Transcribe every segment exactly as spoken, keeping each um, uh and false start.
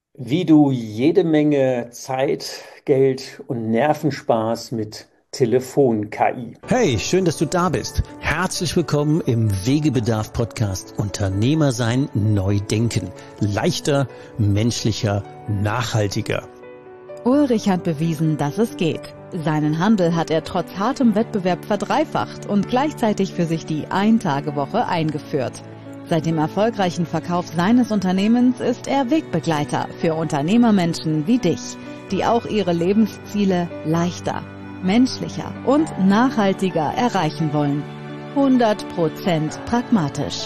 Wie du jede Menge Zeit, Geld und Nervenspaß mit Telefon-K I. Hey, schön, dass du da bist. Herzlich willkommen im Wegebedarf-Podcast Unternehmer sein, neu denken. Leichter, menschlicher, nachhaltiger. Ulrich hat bewiesen, dass es geht. Seinen Handel hat er trotz hartem Wettbewerb verdreifacht und gleichzeitig für sich die Ein-Tage-Woche eingeführt. Seit dem erfolgreichen Verkauf seines Unternehmens ist er Wegbegleiter für Unternehmermenschen wie dich, die auch ihre Lebensziele leichter, menschlicher und nachhaltiger erreichen wollen. hundert Prozent pragmatisch.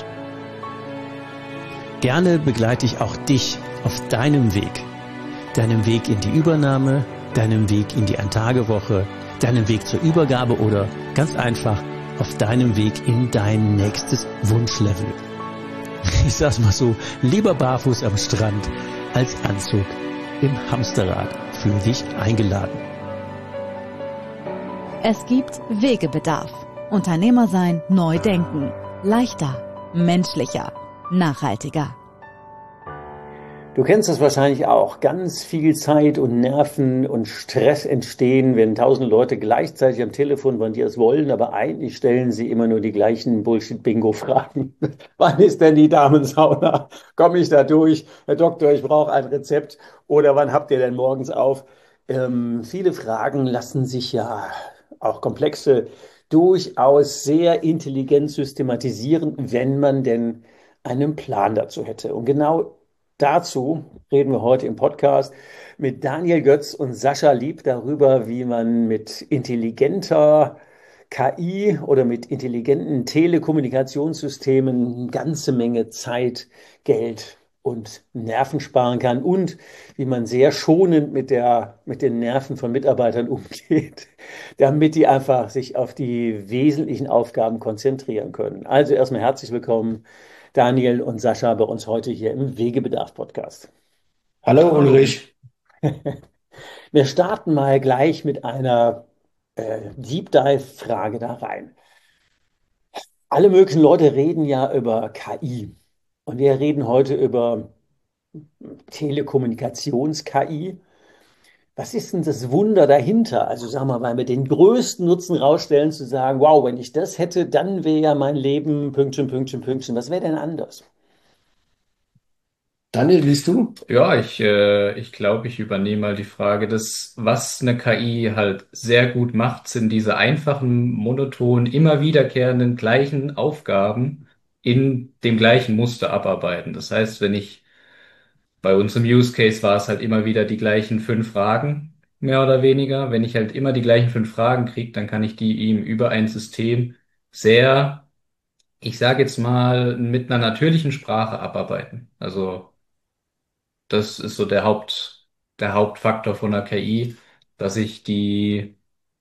Gerne begleite ich auch dich auf deinem Weg. Deinem Weg in die Übernahme, deinem Weg in die Ein-Tage-Woche, deinem Weg zur Übergabe oder ganz einfach auf deinem Weg in dein nächstes Wunschlevel. Ich sag's mal so, lieber barfuß am Strand als Anzug im Hamsterrad. Fühl dich eingeladen. Es gibt Wegebedarf. Unternehmer sein, neu denken. Leichter, menschlicher, nachhaltiger. Du kennst das wahrscheinlich auch. Ganz viel Zeit und Nerven und Stress entstehen, wenn tausend Leute gleichzeitig am Telefon von dir es wollen, aber eigentlich stellen sie immer nur die gleichen Bullshit-Bingo-Fragen. Wann ist denn die Damensauna? Komme ich da durch? Herr Doktor, ich brauche ein Rezept. Oder wann habt ihr denn morgens auf? Ähm, viele Fragen lassen sich ja, auch komplexe, durchaus sehr intelligent systematisieren, wenn man denn einen Plan dazu hätte. Und genau dazu reden wir heute im Podcast mit Daniel Götz und Sascha Lieb darüber, wie man mit intelligenter K I oder mit intelligenten Telekommunikationssystemen eine ganze Menge Zeit, Geld und Nerven sparen kann und wie man sehr schonend mit der, mit den Nerven von Mitarbeitern umgeht, damit die einfach sich auf die wesentlichen Aufgaben konzentrieren können. Also erstmal herzlich willkommen, Daniel und Sascha, bei uns heute hier im Wegebedarf-Podcast. Hallo Ulrich. Wir starten mal gleich mit einer äh, Deep Dive-Frage da rein. Alle möglichen Leute reden ja über K I und wir reden heute über Telekommunikations-K I. Was ist denn das Wunder dahinter? Also sagen wir mal, mit den größten Nutzen rausstellen, zu sagen, wow, wenn ich das hätte, dann wäre ja mein Leben Pünktchen, Pünktchen, Pünktchen. Was wäre denn anders? Daniel, willst du? Ja, ich, äh, ich glaube, ich übernehme mal die Frage, dass was eine K I halt sehr gut macht, sind diese einfachen, monotonen, immer wiederkehrenden gleichen Aufgaben in dem gleichen Muster abarbeiten. Das heißt, wenn ich bei uns im Use Case war es halt immer wieder die gleichen fünf Fragen, mehr oder weniger. Wenn ich halt immer die gleichen fünf Fragen kriege, dann kann ich die ihm über ein System sehr, ich sage jetzt mal, mit einer natürlichen Sprache abarbeiten. Also das ist so der Haupt, der Hauptfaktor von der K I, dass ich die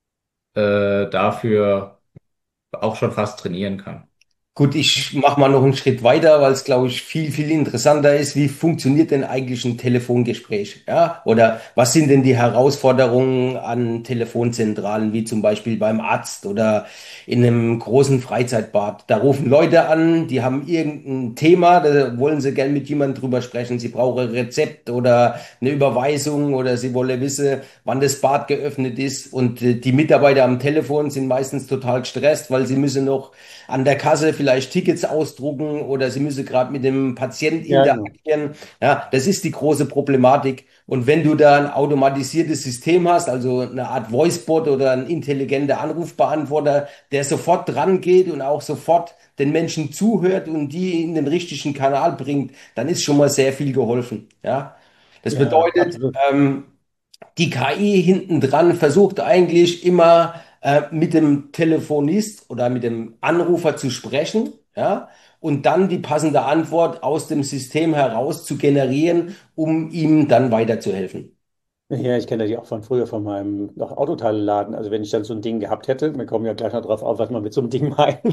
äh, dafür auch schon fast trainieren kann. Gut, ich mache mal noch einen Schritt weiter, weil es, glaube ich, viel, viel interessanter ist. Wie funktioniert denn eigentlich ein Telefongespräch? Ja? Oder was sind denn die Herausforderungen an Telefonzentralen, wie zum Beispiel beim Arzt oder in einem großen Freizeitbad? Da rufen Leute an, die haben irgendein Thema, da wollen sie gern mit jemandem drüber sprechen. Sie brauchen ein Rezept oder eine Überweisung oder sie wollen wissen, wann das Bad geöffnet ist. Und äh, die Mitarbeiter am Telefon sind meistens total gestresst, weil sie müssen noch an der Kasse vielleicht Tickets ausdrucken oder sie müssen gerade mit dem Patient Ja, genau. interagieren. Ja, das ist die große Problematik. Und wenn du da ein automatisiertes System hast, also eine Art Voicebot oder ein intelligenter Anrufbeantworter, der sofort dran geht und auch sofort den Menschen zuhört und die in den richtigen Kanal bringt, dann ist schon mal sehr viel geholfen. Ja, das Ja, bedeutet, absolut. ähm, die K I hinten dran versucht eigentlich immer äh, mit dem Telefonist oder mit dem Anrufer zu sprechen, ja, und dann die passende Antwort aus dem System heraus zu generieren, um ihm dann weiterzuhelfen. Ja, ich kenne das ja auch von früher von meinem noch Autoteileladen. Also wenn ich dann so ein Ding gehabt hätte, wir kommen ja gleich noch drauf auf, was man mit so einem Ding meint.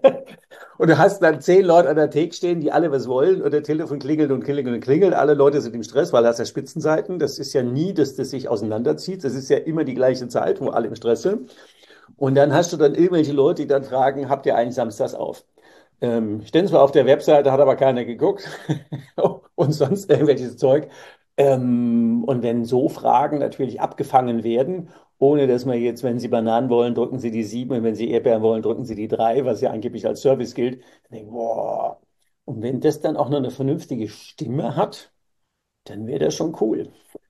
Und du hast dann zehn Leute an der Theke stehen, die alle was wollen und der Telefon klingelt und klingelt und klingelt. Alle Leute sind im Stress, weil du hast ja Spitzenzeiten. Das ist ja nie, dass das sich auseinanderzieht. Das ist ja immer die gleiche Zeit, wo alle im Stress sind. Und dann hast du dann irgendwelche Leute, die dann fragen, habt ihr eigentlich samstags auf? Ähm, stehen zwar auf der Webseite, hat aber keiner geguckt und sonst irgendwelches Zeug. Ähm, und wenn so Fragen natürlich abgefangen werden, ohne dass man jetzt, wenn Sie Bananen wollen, drücken Sie die sieben und wenn Sie Erdbeeren wollen, drücken Sie die drei, was ja angeblich als Service gilt, dann denke ich, boah. Und wenn das dann auch noch eine vernünftige Stimme hat, dann wäre das schon cool.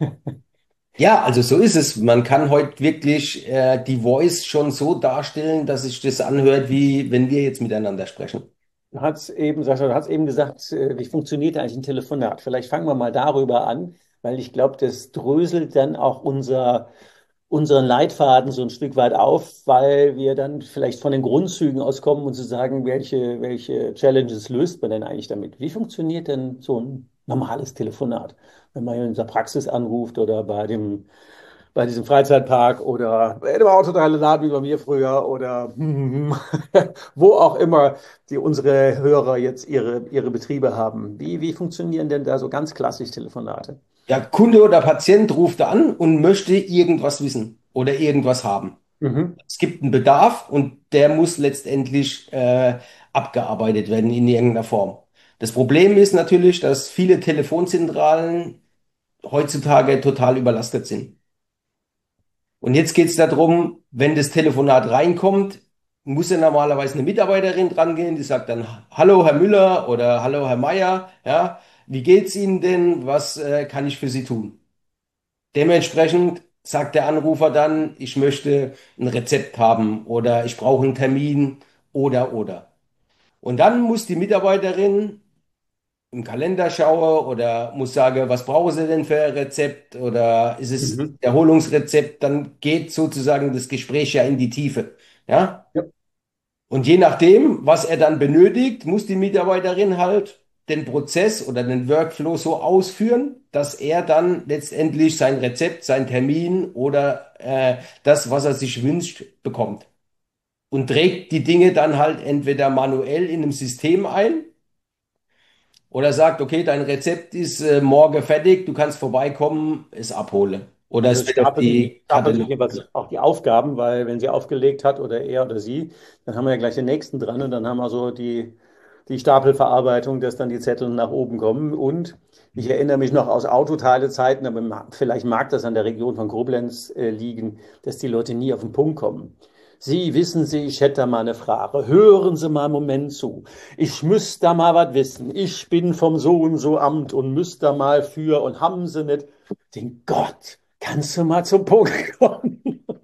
Ja, also so ist es. Man kann heute wirklich äh, die Voice schon so darstellen, dass sich das anhört, wie wenn wir jetzt miteinander sprechen. Du hast eben, Sascha, du hast eben gesagt, äh, wie funktioniert eigentlich ein Telefonat? Vielleicht fangen wir mal darüber an, weil ich glaube, das dröselt dann auch unser, unseren Leitfaden so ein Stück weit auf, weil wir dann vielleicht von den Grundzügen auskommen und zu sagen, welche, welche Challenges löst man denn eigentlich damit? Wie funktioniert denn so ein normales Telefonat, wenn man in der Praxis anruft oder bei dem bei diesem Freizeitpark oder in einem Autoteile-Laden wie bei mir früher oder wo auch immer die unsere Hörer jetzt ihre, ihre Betriebe haben. Wie, wie funktionieren denn da so ganz klassisch Telefonate? Ja, Kunde oder Patient ruft an und möchte irgendwas wissen oder irgendwas haben. Mhm. Es gibt einen Bedarf und der muss letztendlich äh, abgearbeitet werden in irgendeiner Form. Das Problem ist natürlich, dass viele Telefonzentralen heutzutage total überlastet sind. Und jetzt geht es darum, wenn das Telefonat reinkommt, muss ja normalerweise eine Mitarbeiterin dran gehen, die sagt dann, Hallo Herr Müller oder Hallo Herr Meier, ja, wie geht's Ihnen denn? Was äh, kann ich für Sie tun? Dementsprechend sagt der Anrufer dann, ich möchte ein Rezept haben oder ich brauche einen Termin oder oder. Und dann muss die Mitarbeiterin im Kalender schaue oder muss sagen, was brauchen Sie denn für ein Rezept oder ist es Mhm. Erholungsrezept, dann geht sozusagen das Gespräch ja in die Tiefe. Ja? Ja. Und je nachdem, was er dann benötigt, muss die Mitarbeiterin halt den Prozess oder den Workflow so ausführen, dass er dann letztendlich sein Rezept, sein Termin oder äh, das, was er sich wünscht, bekommt. Und trägt die Dinge dann halt entweder manuell in einem System ein oder sagt, okay, dein Rezept ist äh, morgen fertig, du kannst vorbeikommen, es abholen. Oder Also es wird auf stapeln, die stapeln sich Katalog. jeweils auch die Aufgaben, weil wenn sie aufgelegt hat oder er oder sie, dann haben wir ja gleich den nächsten dran und dann haben wir so die, die Stapelverarbeitung, dass dann die Zettel nach oben kommen. Und ich erinnere mich noch aus Autoteilezeiten, aber ma- vielleicht mag das an der Region von Koblenz äh, liegen, dass die Leute nie auf den Punkt kommen. Sie, wissen Sie, ich hätte da mal eine Frage. Hören Sie mal einen Moment zu. Ich müsste da mal was wissen. Ich bin vom so und so Amt und müsste da mal für und haben Sie nicht den Gott. Kannst du mal zum Punkt kommen?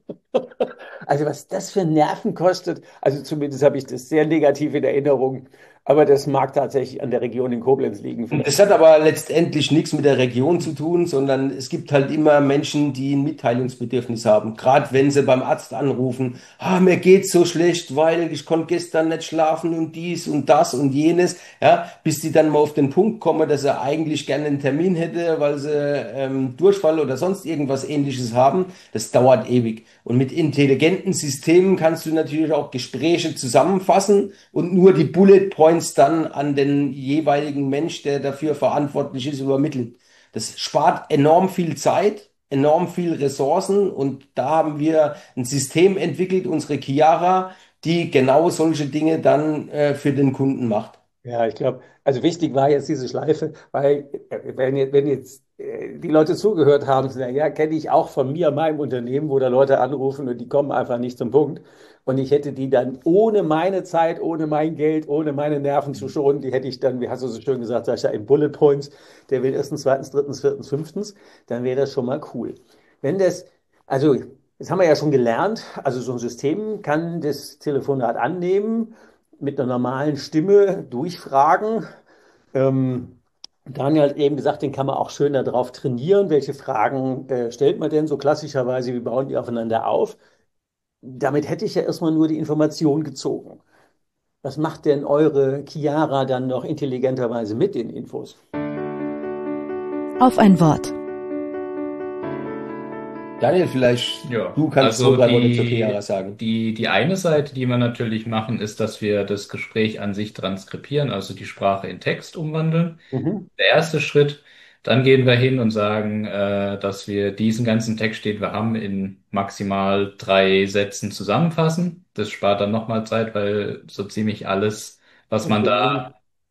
Also was das für Nerven kostet, also zumindest habe ich das sehr negativ in Erinnerung, aber das mag tatsächlich an der Region in Koblenz liegen Und vielleicht. das hat aber letztendlich nichts mit der Region zu tun, sondern es gibt halt immer Menschen, die ein Mitteilungsbedürfnis haben. Gerade wenn sie beim Arzt anrufen, ah, mir geht's so schlecht, weil ich konnte gestern nicht schlafen und dies und das und jenes, ja, bis sie dann mal auf den Punkt kommen, dass sie eigentlich gerne einen Termin hätte, weil sie ähm, Durchfall oder sonst irgendwas Ähnliches haben. Das dauert ewig. Und mit intelligenten Systemen kannst du natürlich auch Gespräche zusammenfassen und nur die Bullet Points dann an den jeweiligen Mensch, der dafür verantwortlich ist, übermitteln. Das spart enorm viel Zeit, enorm viel Ressourcen und da haben wir ein System entwickelt, unsere Chiara, die genau solche Dinge dann äh, für den Kunden macht. Ja, ich glaube, also wichtig war jetzt diese Schleife, weil äh, wenn jetzt, wenn jetzt äh, die Leute zugehört haben, sagen, ja, kenne ich auch von mir, meinem Unternehmen, wo da Leute anrufen und die kommen einfach nicht zum Punkt. Und ich hätte die dann ohne meine Zeit, ohne mein Geld, ohne meine Nerven zu schonen, die hätte ich dann, wie hast du so schön gesagt, Sascha, in Bullet Points, der will erstens, zweitens, drittens, viertens, fünftens, dann wäre das schon mal cool. Wenn das, also, das haben wir ja schon gelernt, also so ein System kann das Telefonat annehmen, mit einer normalen Stimme durchfragen. Ähm, Daniel hat eben gesagt, den kann man auch schön darauf trainieren. Welche Fragen äh, stellt man denn so klassischerweise? Wie bauen die aufeinander auf? Damit hätte ich ja erstmal nur die Information gezogen. Was macht denn eure Chiara dann noch intelligenterweise mit den Infos? Auf ein Wort. Daniel, vielleicht Ja, du kannst also so drei Worte zur die, Chiara sagen. die, die eine Seite, die wir natürlich machen, ist, dass wir das Gespräch an sich transkribieren, also die Sprache in Text umwandeln. Mhm. Der erste Schritt. Dann gehen wir hin und sagen, äh, dass wir diesen ganzen Text, den wir haben, in maximal drei Sätzen zusammenfassen. Das spart dann nochmal Zeit, weil so ziemlich alles, was man da Okay.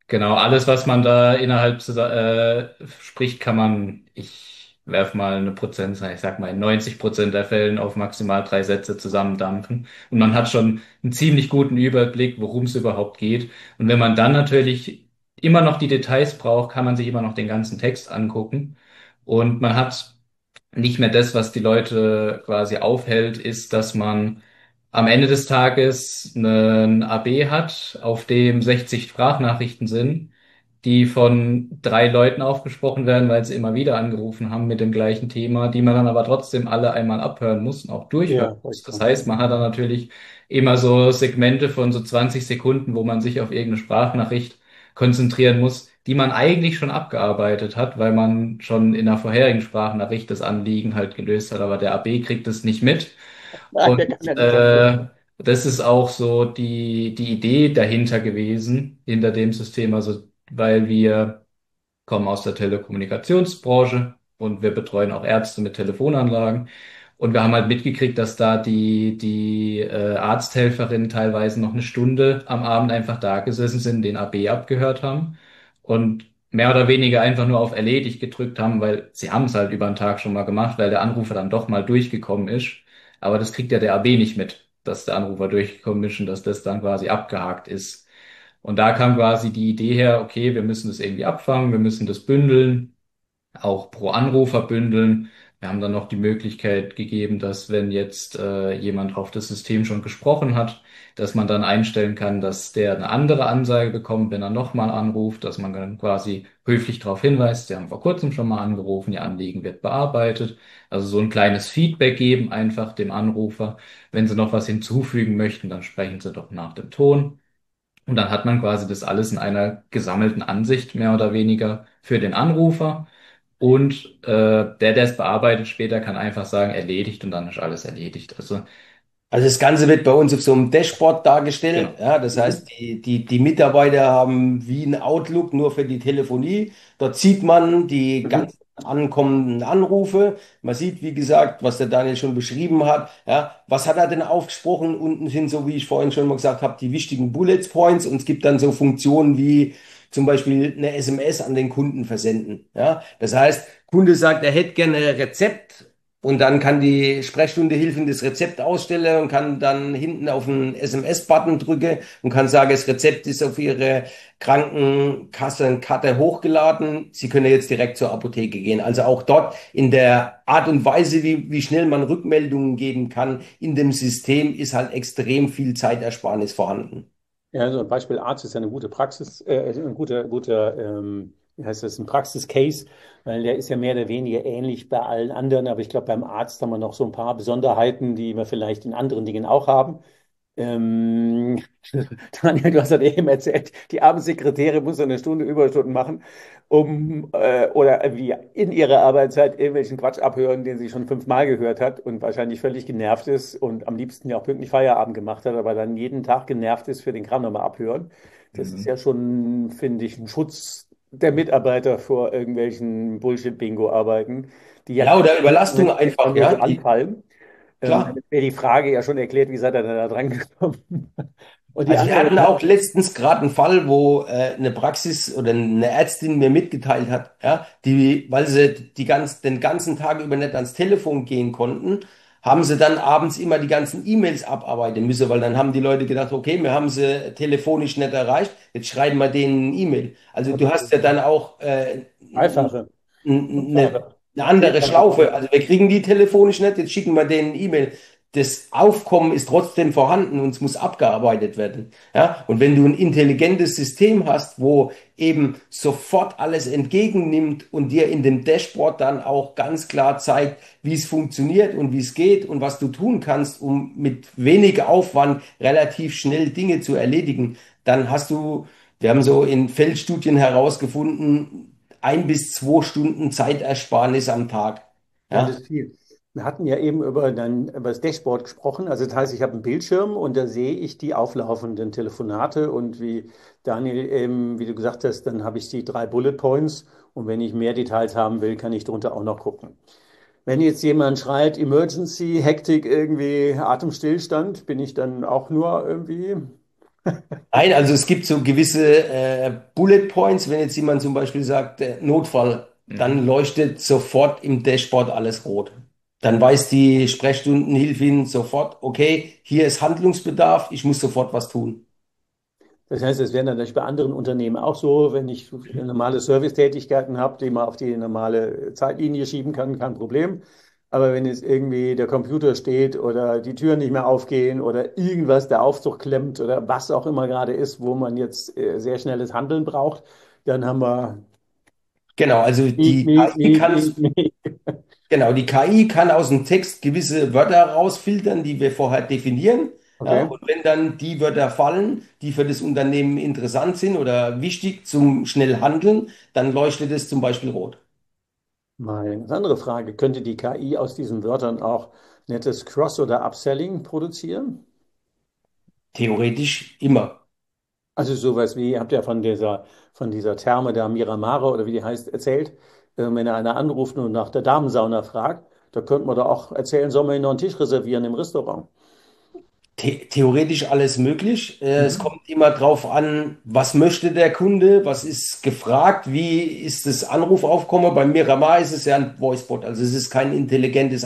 Genau, alles, was man da innerhalb äh, spricht, kann man, ich werf mal eine Prozentzahl, ich sag mal in neunzig Prozent der Fällen auf maximal drei Sätze zusammendampfen. Und man hat schon einen ziemlich guten Überblick, worum es überhaupt geht. Und wenn man dann natürlich immer noch die Details braucht, kann man sich immer noch den ganzen Text angucken. Und man hat nicht mehr das, was die Leute quasi aufhält, ist, dass man am Ende des Tages einen A B hat, auf dem sechzig Sprachnachrichten sind, die von drei Leuten aufgesprochen werden, weil sie immer wieder angerufen haben mit dem gleichen Thema, die man dann aber trotzdem alle einmal abhören muss und auch durchhören Ja, muss. wollte ich Das gerade heißt, man sagen. hat dann natürlich immer so Segmente von so zwanzig Sekunden, wo man sich auf irgendeine Sprachnachricht konzentrieren muss, die man eigentlich schon abgearbeitet hat, weil man schon in der vorherigen Sprachnachricht das Anliegen halt gelöst hat, aber der A B kriegt es nicht mit. Nein, Und der kann ja nichts dafür. äh, das ist auch so die, die Idee dahinter gewesen, hinter dem System, also weil wir kommen aus der Telekommunikationsbranche und wir betreuen auch Ärzte mit Telefonanlagen. Und wir haben halt mitgekriegt, dass da die, die äh, Arzthelferinnen teilweise noch eine Stunde am Abend einfach da gesessen sind, den A B abgehört haben und mehr oder weniger einfach nur auf erledigt gedrückt haben, weil sie haben es halt über den Tag schon mal gemacht, weil der Anrufer dann doch mal durchgekommen ist. Aber das kriegt ja der A B nicht mit, dass der Anrufer durchgekommen ist und dass das dann quasi abgehakt ist. Und da kam quasi die Idee her, okay, wir müssen das irgendwie abfangen, wir müssen das bündeln, auch pro Anrufer bündeln. Wir haben dann noch die Möglichkeit gegeben, dass wenn jetzt äh, jemand auf das System schon gesprochen hat, dass man dann einstellen kann, dass der eine andere Ansage bekommt, wenn er nochmal anruft, dass man dann quasi höflich darauf hinweist, Sie haben vor kurzem schon mal angerufen, Ihr Anliegen wird bearbeitet. Also so ein kleines Feedback geben einfach dem Anrufer. Wenn Sie noch was hinzufügen möchten, dann sprechen Sie doch nach dem Ton. Und dann hat man quasi das alles in einer gesammelten Ansicht mehr oder weniger für den Anrufer. Und äh, der, der es bearbeitet später, kann einfach sagen, erledigt und dann ist alles erledigt. Also Also das Ganze wird bei uns auf so einem Dashboard dargestellt. genau. Ja, das Mhm. heißt, die, die, die Mitarbeiter haben wie ein Outlook nur für die Telefonie. Dort sieht man die Mhm. ganzen ankommenden Anrufe. Man sieht, wie gesagt, was der Daniel schon beschrieben hat. Ja, was hat er denn aufgesprochen? Unten sind, so wie ich vorhin schon mal gesagt habe, die wichtigen Bullet Points. Und es gibt dann so Funktionen wie zum Beispiel eine S M S an den Kunden versenden. Ja, das heißt, Kunde sagt, er hätte gerne ein Rezept. Und dann kann die Sprechstunde Hilfen das Rezept ausstellen und kann dann hinten auf den S M S-Button drücken und kann sagen, das Rezept ist auf Ihre Krankenkassenkarte hochgeladen. Sie können jetzt direkt zur Apotheke gehen. Also auch dort in der Art und Weise, wie, wie schnell man Rückmeldungen geben kann in dem System, ist halt extrem viel Zeitersparnis vorhanden. Ja, so ein Beispiel Arzt ist ja eine gute Praxis, äh, ein guter, guter, ähm, wie heißt das, ein Praxiscase, weil der ist ja mehr oder weniger ähnlich bei allen anderen, aber ich glaube, beim Arzt haben wir noch so ein paar Besonderheiten, die wir vielleicht in anderen Dingen auch haben. Ähm, Daniel, du hast ja eben erzählt, die Abendsekretärin muss eine Stunde Überstunden machen, um äh, oder wie in ihrer Arbeitszeit irgendwelchen Quatsch abhören, den sie schon fünfmal gehört hat und wahrscheinlich völlig genervt ist und am liebsten ja auch pünktlich Feierabend gemacht hat, aber dann jeden Tag genervt ist für den Kram nochmal abhören. Das ist Mhm. ja schon, finde ich, ein Schutz der Mitarbeiter vor irgendwelchen Bullshit-Bingo-Arbeiten, die ja Ja, oder Überlastung einfach einfach, nur ja, so die, anfallen. Ähm, klar. dann wäre die Frage ja schon erklärt, wie seid ihr denn da dran gekommen? Und die Also wir andere hatten auch Sache, letztens gerade einen Fall, wo äh, eine Praxis oder eine Ärztin mir mitgeteilt hat, ja, die, weil sie die ganz, den ganzen Tag über nicht ans Telefon gehen konnten, haben sie dann abends immer die ganzen E-Mails abarbeiten müssen, weil dann haben die Leute gedacht, okay, wir haben sie telefonisch nicht erreicht, jetzt schreiben wir denen eine E-Mail. Also du hast ja dann auch äh, dreifache, eine, fünffache, eine andere vierfache Schlaufe. Arbeit. Also wir kriegen die telefonisch nicht, jetzt schicken wir denen eine E-Mail. Das Aufkommen ist trotzdem vorhanden und es muss abgearbeitet werden. Ja? Und wenn du ein intelligentes System hast, wo eben sofort alles entgegennimmt und dir in dem Dashboard dann auch ganz klar zeigt, wie es funktioniert und wie es geht und was du tun kannst, um mit wenig Aufwand relativ schnell Dinge zu erledigen, dann hast du, wir haben so in Feldstudien herausgefunden, ein bis zwei Stunden Zeitersparnis am Tag. Ja, das Ja, ist viel. Wir hatten ja eben über, dann, über das Dashboard gesprochen. Also das heißt, ich habe einen Bildschirm und da sehe ich die auflaufenden Telefonate und wie Daniel eben, wie du gesagt hast, dann habe ich die drei Bullet Points und wenn ich mehr Details haben will, kann ich drunter auch noch gucken. Wenn jetzt jemand schreit, Emergency, Hektik, irgendwie Atemstillstand, bin ich dann auch nur irgendwie Nein, also es gibt so gewisse äh, Bullet Points, wenn jetzt jemand zum Beispiel sagt, äh, Notfall, dann Mhm. leuchtet sofort im Dashboard alles rot. Dann weiß die Sprechstundenhilfin sofort, okay, hier ist Handlungsbedarf, ich muss sofort was tun. Das heißt, es wäre dann natürlich bei anderen Unternehmen auch so, wenn ich normale Servicetätigkeiten habe, die man auf die normale Zeitlinie schieben kann, kein Problem. Aber wenn jetzt irgendwie der Computer steht oder die Türen nicht mehr aufgehen oder irgendwas, der Aufzug klemmt oder was auch immer gerade ist, wo man jetzt äh, sehr schnelles Handeln braucht, dann haben wir Genau, also Miep, die miep, K I miep, kann, miep, miep. genau, die K I kann aus dem Text gewisse Wörter rausfiltern, die wir vorher definieren. Ja, Okay. und wenn dann die Wörter fallen, die für das Unternehmen interessant sind oder wichtig zum schnell Handeln, dann leuchtet es zum Beispiel rot. Mal eine ganz andere Frage. Könnte die K I aus diesen Wörtern auch nettes Cross- oder Upselling produzieren? Theoretisch immer. Also sowas wie, ihr habt ja von dieser, von dieser Therme der Miramare oder wie die heißt, erzählt, äh, wenn er einer anruft und nach der Damensauna fragt, da könnte man doch auch erzählen, soll man ihnen noch einen Tisch reservieren im Restaurant. The theoretisch alles möglich. Äh, es Mhm. kommt immer drauf an, was möchte der Kunde, was ist gefragt, wie ist das Anrufaufkommen. Bei Miramar ist es ja ein Voicebot, also es ist kein intelligentes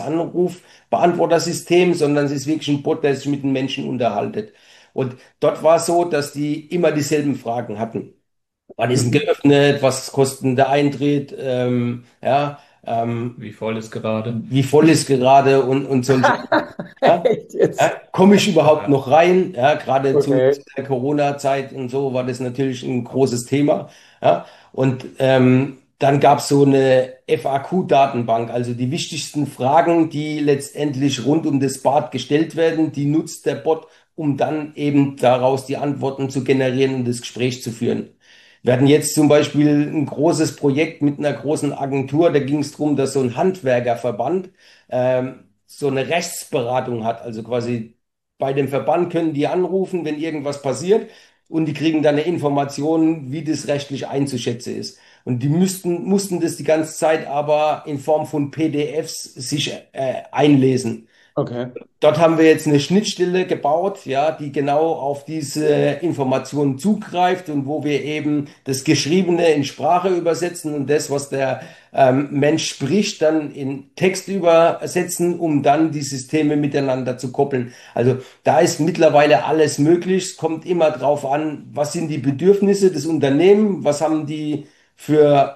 Anrufbeantwortersystem, sondern es ist wirklich ein Bot, der sich mit den Menschen unterhaltet. Und dort war es so, dass die immer dieselben Fragen hatten. Wann ist denn Mhm. geöffnet? Was kostet denn der Eintritt? Ähm, ja, ähm, Wie voll ist gerade? wie voll ist gerade und, und solche ja, Echt ja, jetzt? komme ich überhaupt Ja. noch rein? Ja, gerade zu, Okay. zu der Corona-Zeit und so war das natürlich ein großes Thema. Ja, und ähm, dann gab es so eine F A Q-Datenbank, also die wichtigsten Fragen, die letztendlich rund um das Bad gestellt werden, die nutzt der Bot, um dann eben daraus die Antworten zu generieren und das Gespräch zu führen. Wir hatten jetzt zum Beispiel ein großes Projekt mit einer großen Agentur, da ging es darum, dass so ein Handwerkerverband ähm, so eine Rechtsberatung hat. Also quasi bei dem Verband können die anrufen, wenn irgendwas passiert und die kriegen dann eine Information, wie das rechtlich einzuschätzen ist. Und die müssten, mussten das die ganze Zeit aber in Form von P D Fs sich äh, einlesen. Okay. Dort haben wir jetzt eine Schnittstelle gebaut, ja, die genau auf diese Informationen zugreift und wo wir eben das Geschriebene in Sprache übersetzen und das, was der ähm, Mensch spricht, dann in Text übersetzen, um dann die Systeme miteinander zu koppeln. Also da ist mittlerweile alles möglich. Es kommt immer drauf an, was sind die Bedürfnisse des Unternehmens, was haben die für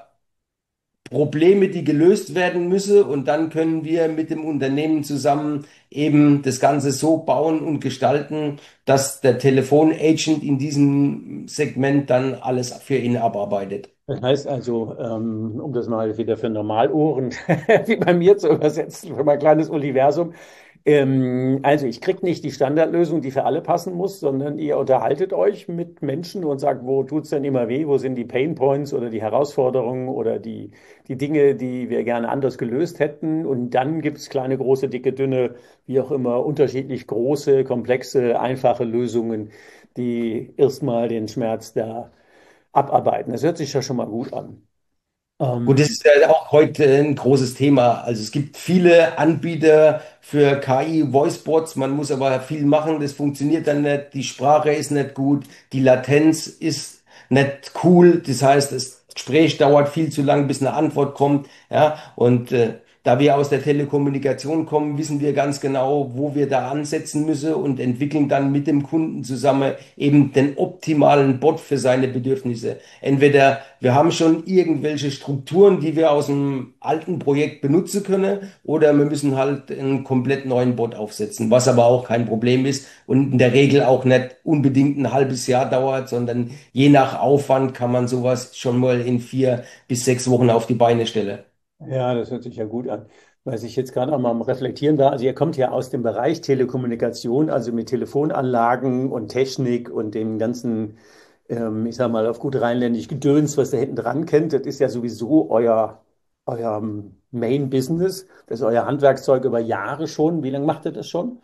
Probleme, die gelöst werden müssen. Und dann können wir mit dem Unternehmen zusammen eben das Ganze so bauen und gestalten, dass der Telefonagent in diesem Segment dann alles für ihn abarbeitet. Das heißt also, ähm, um das mal wieder für Normalohren wie bei mir zu übersetzen, für mein kleines Universum. Ähm, also ich kriege nicht die Standardlösung, die für alle passen muss, sondern ihr unterhaltet euch mit Menschen und sagt, wo tut's denn immer weh, wo sind die Pain Points oder die Herausforderungen oder die, die Dinge, die wir gerne anders gelöst hätten. Und dann gibt's kleine, große, dicke, dünne, wie auch immer, unterschiedlich große, komplexe, einfache Lösungen, die erstmal den Schmerz da abarbeiten. Das hört sich ja schon mal gut an. Gut, das Ähm, ist ja auch heute ein großes Thema. Also es gibt viele Anbieter für K I-Voicebots. Man muss aber viel machen. Das funktioniert dann nicht. Die Sprache ist nicht gut. Die Latenz ist nicht cool. Das heißt, das Gespräch dauert viel zu lang, bis eine Antwort kommt. Ja, und äh, da wir aus der Telekommunikation kommen, wissen wir ganz genau, wo wir da ansetzen müssen und entwickeln dann mit dem Kunden zusammen eben den optimalen Bot für seine Bedürfnisse. Entweder wir haben schon irgendwelche Strukturen, die wir aus dem alten Projekt benutzen können, oder wir müssen halt einen komplett neuen Bot aufsetzen, was aber auch kein Problem ist und in der Regel auch nicht unbedingt ein halbes Jahr dauert, sondern je nach Aufwand kann man sowas schon mal in vier bis sechs Wochen auf die Beine stellen. ja, das hört sich ja gut an. Was ich jetzt gerade auch mal am Reflektieren war, also ihr kommt ja aus dem Bereich Telekommunikation, also mit Telefonanlagen und Technik und dem ganzen, ähm, ich sag mal, auf gut rheinländisch Gedöns, was ihr hinten dran kennt. Das ist ja sowieso euer, euer Main Business. Das ist euer Handwerkszeug über Jahre schon. Wie lange macht ihr das schon?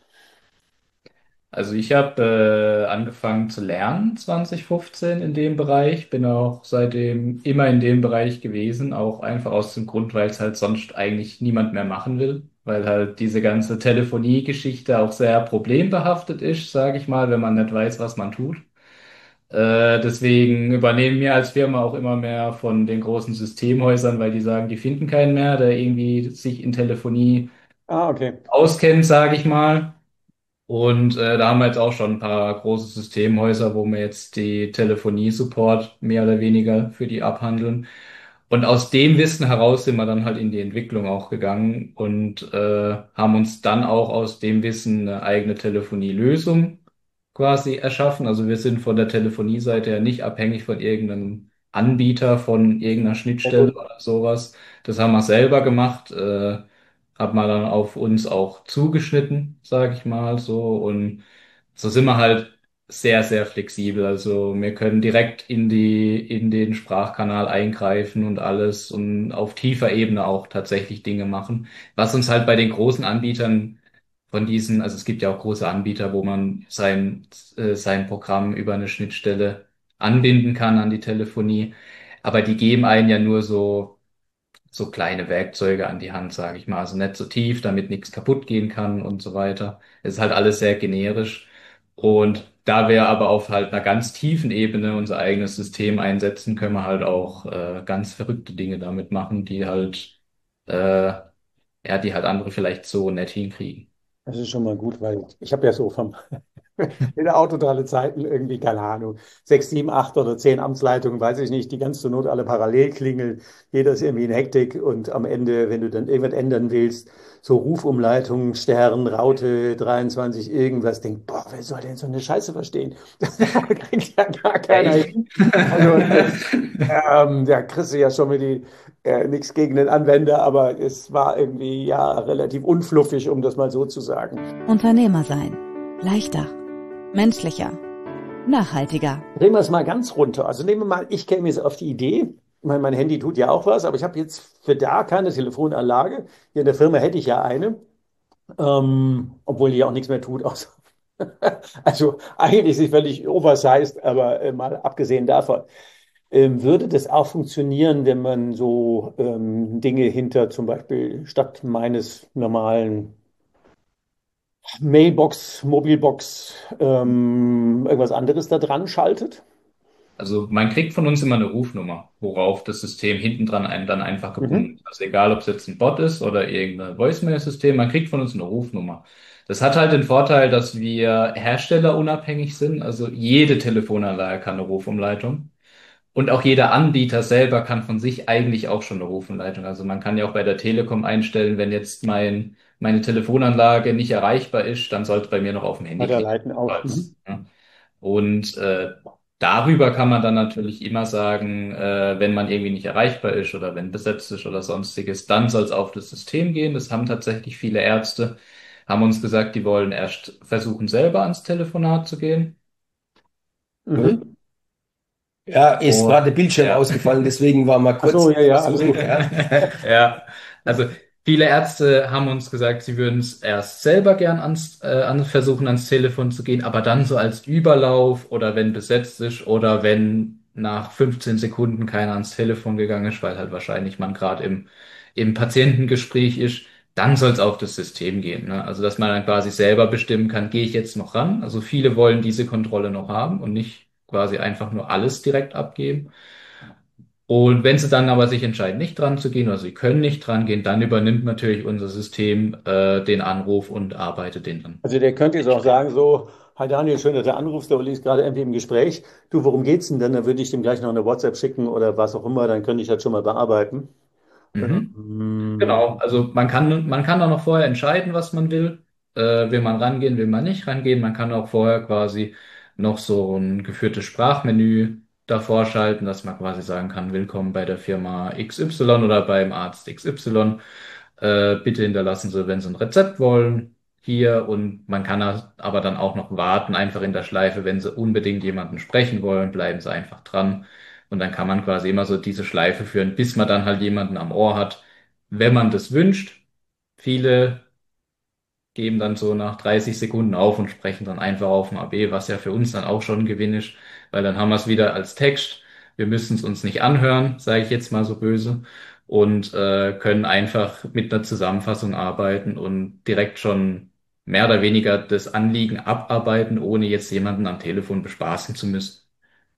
Also ich habe äh, angefangen zu lernen zwanzig fünfzehn in dem Bereich, bin auch seitdem immer in dem Bereich gewesen, auch einfach aus dem Grund, weil es halt sonst eigentlich niemand mehr machen will, weil halt diese ganze Telefonie-Geschichte auch sehr problembehaftet ist, sage ich mal, wenn man nicht weiß, was man tut. Äh, deswegen übernehmen wir als Firma auch immer mehr von den großen Systemhäusern, weil die sagen, die finden keinen mehr, der irgendwie sich in Telefonie Ah, okay. auskennt, sage ich mal. Und äh, da haben wir jetzt auch schon ein paar große Systemhäuser, wo wir jetzt die Telefonie-Support mehr oder weniger für die abhandeln. Und aus dem Wissen heraus sind wir dann halt in die Entwicklung auch gegangen und äh, haben uns dann auch aus dem Wissen eine eigene Telefonielösung quasi erschaffen. Also wir sind von der Telefonieseite her nicht abhängig von irgendeinem Anbieter, von irgendeiner Sehr Schnittstelle gut. oder sowas. Das haben wir selber gemacht. Äh, hat man dann auf uns auch zugeschnitten, sage ich mal so. Und so sind wir halt sehr, sehr flexibel. Also wir können direkt in die, in den Sprachkanal eingreifen und alles und auf tiefer Ebene auch tatsächlich Dinge machen. Was uns halt bei den großen Anbietern von diesen, also es gibt ja auch große Anbieter, wo man sein, äh, sein Programm über eine Schnittstelle anbinden kann an die Telefonie. Aber die geben einen ja nur so so kleine Werkzeuge an die Hand, sage ich mal. Also nicht so tief, damit nichts kaputt gehen kann und so weiter. Es ist halt alles sehr generisch. Und da wir aber auf halt einer ganz tiefen Ebene unser eigenes System einsetzen, können wir halt auch äh, ganz verrückte Dinge damit machen, die halt, äh, ja, die halt andere vielleicht so nett hinkriegen. Das ist schon mal gut, weil ich habe ja so vom in der Autotralle Zeiten irgendwie, keine Ahnung, sechs, sieben, acht oder zehn Amtsleitungen, weiß ich nicht, die ganz zur Not alle parallel klingeln. Jeder ist irgendwie in Hektik und am Ende, wenn du dann irgendwas ändern willst, so Rufumleitungen, Stern, Raute, dreiundzwanzig, irgendwas, denk, boah, wer soll denn so eine Scheiße verstehen? Das kriegt ja gar keiner Echt? hin. Also das, ähm, da kriegst du ja schon mit die, äh, nichts gegen den Anwender, aber es war irgendwie ja relativ unfluffig, um das mal so zu sagen. Unternehmer sein. Leichter. Menschlicher. Nachhaltiger. Drehen wir es mal ganz runter. Also nehmen wir mal, ich käme jetzt auf die Idee, mein, mein Handy tut ja auch was, aber ich habe jetzt für da keine Telefonanlage. Hier in der Firma hätte ich ja eine, ähm, obwohl die ja auch nichts mehr tut, außer also eigentlich ist sie völlig oversized, aber äh, mal abgesehen davon. Ähm, würde das auch funktionieren, wenn man so ähm, Dinge hinter zum Beispiel statt meines normalen Mailbox, Mobilbox, ähm, irgendwas anderes da dran schaltet? Also man kriegt von uns immer eine Rufnummer, worauf das System hinten dran einen dann einfach gebunden Mhm. ist. Also egal, ob es jetzt ein Bot ist oder irgendein Voicemail-System, man kriegt von uns eine Rufnummer. Das hat halt den Vorteil, dass wir herstellerunabhängig sind. Also jede Telefonanlage kann eine Rufumleitung. Und auch jeder Anbieter selber kann von sich eigentlich auch schon eine Rufumleitung. Also man kann ja auch bei der Telekom einstellen, wenn jetzt mein, meine Telefonanlage nicht erreichbar ist, dann soll es bei mir noch auf dem Handy klicken. Weiterleiten auch. Mhm. Als, ja. Und äh, darüber kann man dann natürlich immer sagen, äh, wenn man irgendwie nicht erreichbar ist oder wenn besetzt ist oder sonstiges, dann soll es auf das System gehen. Das haben tatsächlich viele Ärzte, haben uns gesagt, die wollen erst versuchen, selber ans Telefonat zu gehen. Mhm. Ja, ist Oh, gerade der Bildschirm ja. ausgefallen, deswegen war mal Ach so, kurz ja, ja, alles Versuch, gut. ja. Ja, also viele Ärzte haben uns gesagt, sie würden es erst selber gern ans, äh, an, versuchen, ans Telefon zu gehen, aber dann so als Überlauf oder wenn besetzt ist oder wenn nach fünfzehn Sekunden keiner ans Telefon gegangen ist, weil halt wahrscheinlich man gerade im, im Patientengespräch ist, dann soll es auf das System gehen. Ne? Also dass man dann quasi selber bestimmen kann, gehe ich jetzt noch ran? Also viele wollen diese Kontrolle noch haben und nicht quasi einfach nur alles direkt abgeben. Und wenn sie dann aber sich entscheiden, nicht dran zu gehen oder sie können nicht dran gehen, dann übernimmt natürlich unser System äh, den Anruf und arbeitet den dann. Also der könnte jetzt auch sagen, so, hi Daniel, schön, dass du anrufst, aber liegst gerade irgendwie im Gespräch. Du, worum geht's denn denn? Dann würde ich dem gleich noch eine WhatsApp schicken oder was auch immer, dann könnte ich das schon mal bearbeiten. Mhm. Ähm, Genau, also man kann, man kann auch noch vorher entscheiden, was man will. Äh, will man rangehen, will man nicht rangehen. Man kann auch vorher quasi noch so ein geführtes Sprachmenü davor schalten, dass man quasi sagen kann, willkommen bei der Firma X Y oder beim Arzt X Y. Äh, bitte hinterlassen Sie, wenn Sie ein Rezept wollen, hier. Und man kann a- aber dann auch noch warten, einfach in der Schleife, wenn Sie unbedingt jemanden sprechen wollen, bleiben Sie einfach dran. Und dann kann man quasi immer so diese Schleife führen, bis man dann halt jemanden am Ohr hat, wenn man das wünscht. Viele geben dann so nach dreißig Sekunden auf und sprechen dann einfach auf dem A B, was ja für uns dann auch schon ein Gewinn ist, weil dann haben wir es wieder als Text. Wir müssen es uns nicht anhören, sage ich jetzt mal so böse, und äh, können einfach mit einer Zusammenfassung arbeiten und direkt schon mehr oder weniger das Anliegen abarbeiten, ohne jetzt jemanden am Telefon bespaßen zu müssen.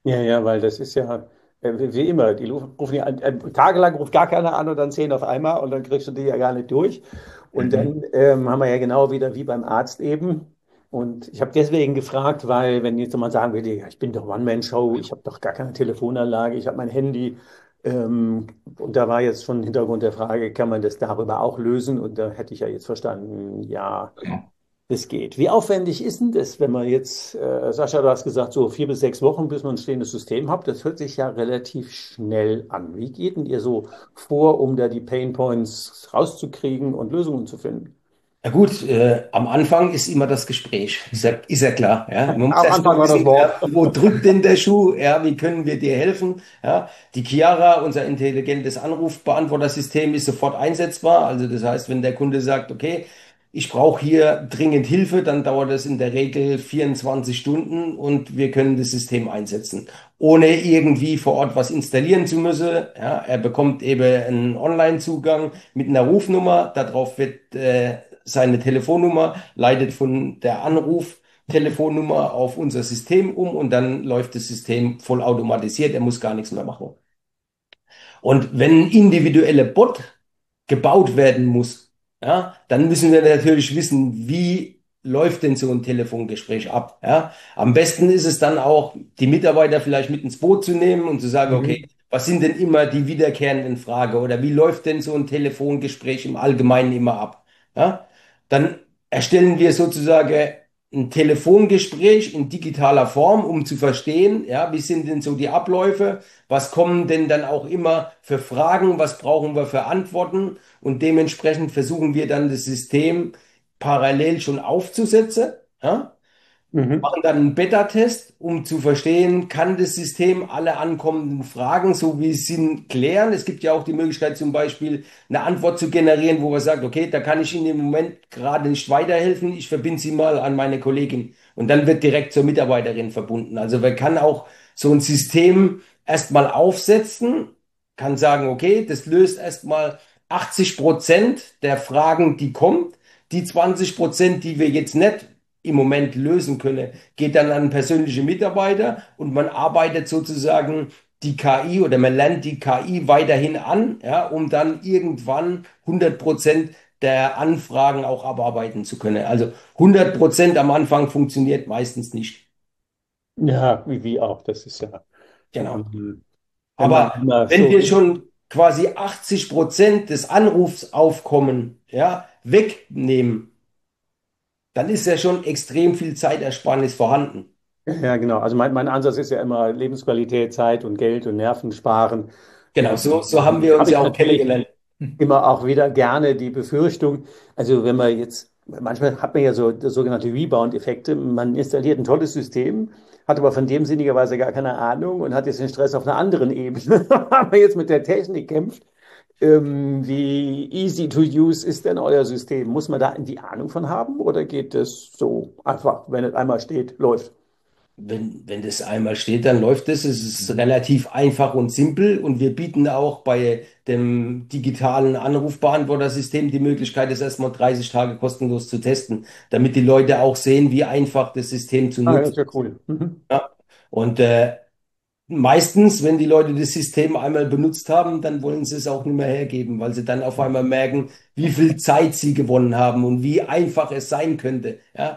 Ja, ja, weil das ist ja äh, wie wie immer, die lu- rufen ja an, äh, tagelang ruft gar keiner an und dann zehn auf einmal und dann kriegst du die ja gar nicht durch. Und Mhm. dann ähm, haben wir ja genau wieder wie beim Arzt eben. Und ich habe deswegen gefragt, weil wenn jetzt jemand sagen würde, ja, ich bin doch One-Man-Show, ich habe doch gar keine Telefonanlage, ich habe mein Handy. Ähm, und da war jetzt schon Hintergrund der Frage, kann man das darüber auch lösen? Und da hätte ich ja jetzt verstanden, ja. Genau. Das geht. Wie aufwendig ist denn das, wenn man jetzt, äh, Sascha, du hast gesagt, so vier bis sechs Wochen, bis man ein stehendes System hat. Das hört sich ja relativ schnell an. Wie geht denn ihr so vor, um da die Pain Points rauszukriegen und Lösungen zu finden? Ja gut, äh, am Anfang ist immer das Gespräch. Ist ja, ist ja klar. Ja? Man muss Am erst Anfang mal war das wissen, Wort. ja, wo drückt denn der Schuh? Ja, wie können wir dir helfen? Ja? Die Chiara, unser intelligentes Anrufbeantwortersystem, ist sofort einsetzbar. Also das heißt, wenn der Kunde sagt, okay, ich brauche hier dringend Hilfe, dann dauert das in der Regel vierundzwanzig Stunden und wir können das System einsetzen, ohne irgendwie vor Ort was installieren zu müssen. Ja? Er bekommt eben einen Online-Zugang mit einer Rufnummer. Darauf wird äh, seine Telefonnummer, leitet von der Anruftelefonnummer auf unser System um und dann läuft das System vollautomatisiert. Er muss gar nichts mehr machen. Und wenn ein individueller Bot gebaut werden muss, ja, dann müssen wir natürlich wissen, wie läuft denn so ein Telefongespräch ab. Ja? Am besten ist es dann auch, die Mitarbeiter vielleicht mit ins Boot zu nehmen und zu sagen, okay, Mhm. was sind denn immer die wiederkehrenden Fragen oder wie läuft denn so ein Telefongespräch im Allgemeinen immer ab? Ja? Dann erstellen wir sozusagen ein Telefongespräch in digitaler Form, um zu verstehen, ja, wie sind denn so die Abläufe, was kommen denn dann auch immer für Fragen, was brauchen wir für Antworten und dementsprechend versuchen wir dann das System parallel schon aufzusetzen, ja, Mhm. machen dann einen Beta-Test, um zu verstehen, kann das System alle ankommenden Fragen, so wie es sind, klären. Es gibt ja auch die Möglichkeit, zum Beispiel eine Antwort zu generieren, wo man sagt, okay, da kann ich Ihnen im Moment gerade nicht weiterhelfen, ich verbinde Sie mal an meine Kollegin. Und dann wird direkt zur Mitarbeiterin verbunden. Also man kann auch so ein System erstmal aufsetzen, kann sagen, okay, das löst erstmal achtzig Prozent der Fragen, die kommen. Die zwanzig Prozent, die wir jetzt nicht im Moment lösen könne, geht dann an persönliche Mitarbeiter und man arbeitet sozusagen die K I oder man lernt die K I weiterhin an, ja, um dann irgendwann hundert Prozent der Anfragen auch abarbeiten zu können. Also hundert Prozent am Anfang funktioniert meistens nicht. Ja, wie, wie auch. Das ist ja, Genau. ähm, wenn man Aber immer wenn so. wir schon quasi achtzig Prozent des Anrufsaufkommen, ja, wegnehmen, dann ist ja schon extrem viel Zeitersparnis vorhanden. Ja, genau. Also mein, mein Ansatz ist ja immer Lebensqualität, Zeit und Geld und Nerven sparen. Genau, so, so haben Ähm, wir uns habe ja ich auch natürlich kennengelernt. immer auch wieder gerne die Befürchtung, also wenn man jetzt, manchmal hat man ja so sogenannte Rebound-Effekte, man installiert ein tolles System, hat aber von dem sinnigerweise gar keine Ahnung und hat jetzt den Stress auf einer anderen Ebene, wenn man jetzt mit der Technik kämpft. Ähm, wie easy to use ist denn euer System? Muss man da die Ahnung von haben oder geht es so einfach, wenn es einmal steht, läuft? Wenn, wenn das einmal steht, dann läuft es. Es ist relativ einfach und simpel und wir bieten auch bei dem digitalen Anrufbeantwortersystem die Möglichkeit, es erstmal dreißig Tage kostenlos zu testen, damit die Leute auch sehen, wie einfach das System zu Ah, das nutzen ist ja ist. cool. Mhm. Ja. Und äh, meistens, wenn die Leute das System einmal benutzt haben, dann wollen sie es auch nicht mehr hergeben, weil sie dann auf einmal merken, wie viel Zeit sie gewonnen haben und wie einfach es sein könnte. Ja,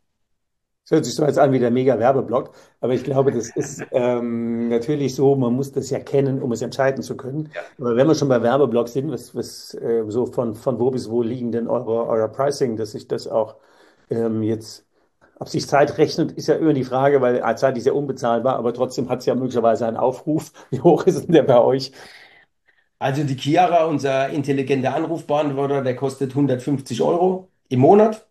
Das hört sich so jetzt an wie der Mega-Werbeblock, aber ich glaube, das ist ähm, natürlich so, man muss das ja kennen, um es entscheiden zu können. Aber wenn wir schon bei Werbeblocks sind, was, was äh, so von, von wo bis wo liegen denn eure, euer Pricing, dass sich das auch ähm, jetzt, ob sich Zeit rechnet, ist ja immer die Frage, weil äh, Zeit ist ja unbezahlbar, aber trotzdem hat es ja möglicherweise einen Aufruf. Wie hoch ist denn der bei euch? also die Chiara, unser intelligenter Anrufbeantworter, der kostet hundertfünfzig Euro im Monat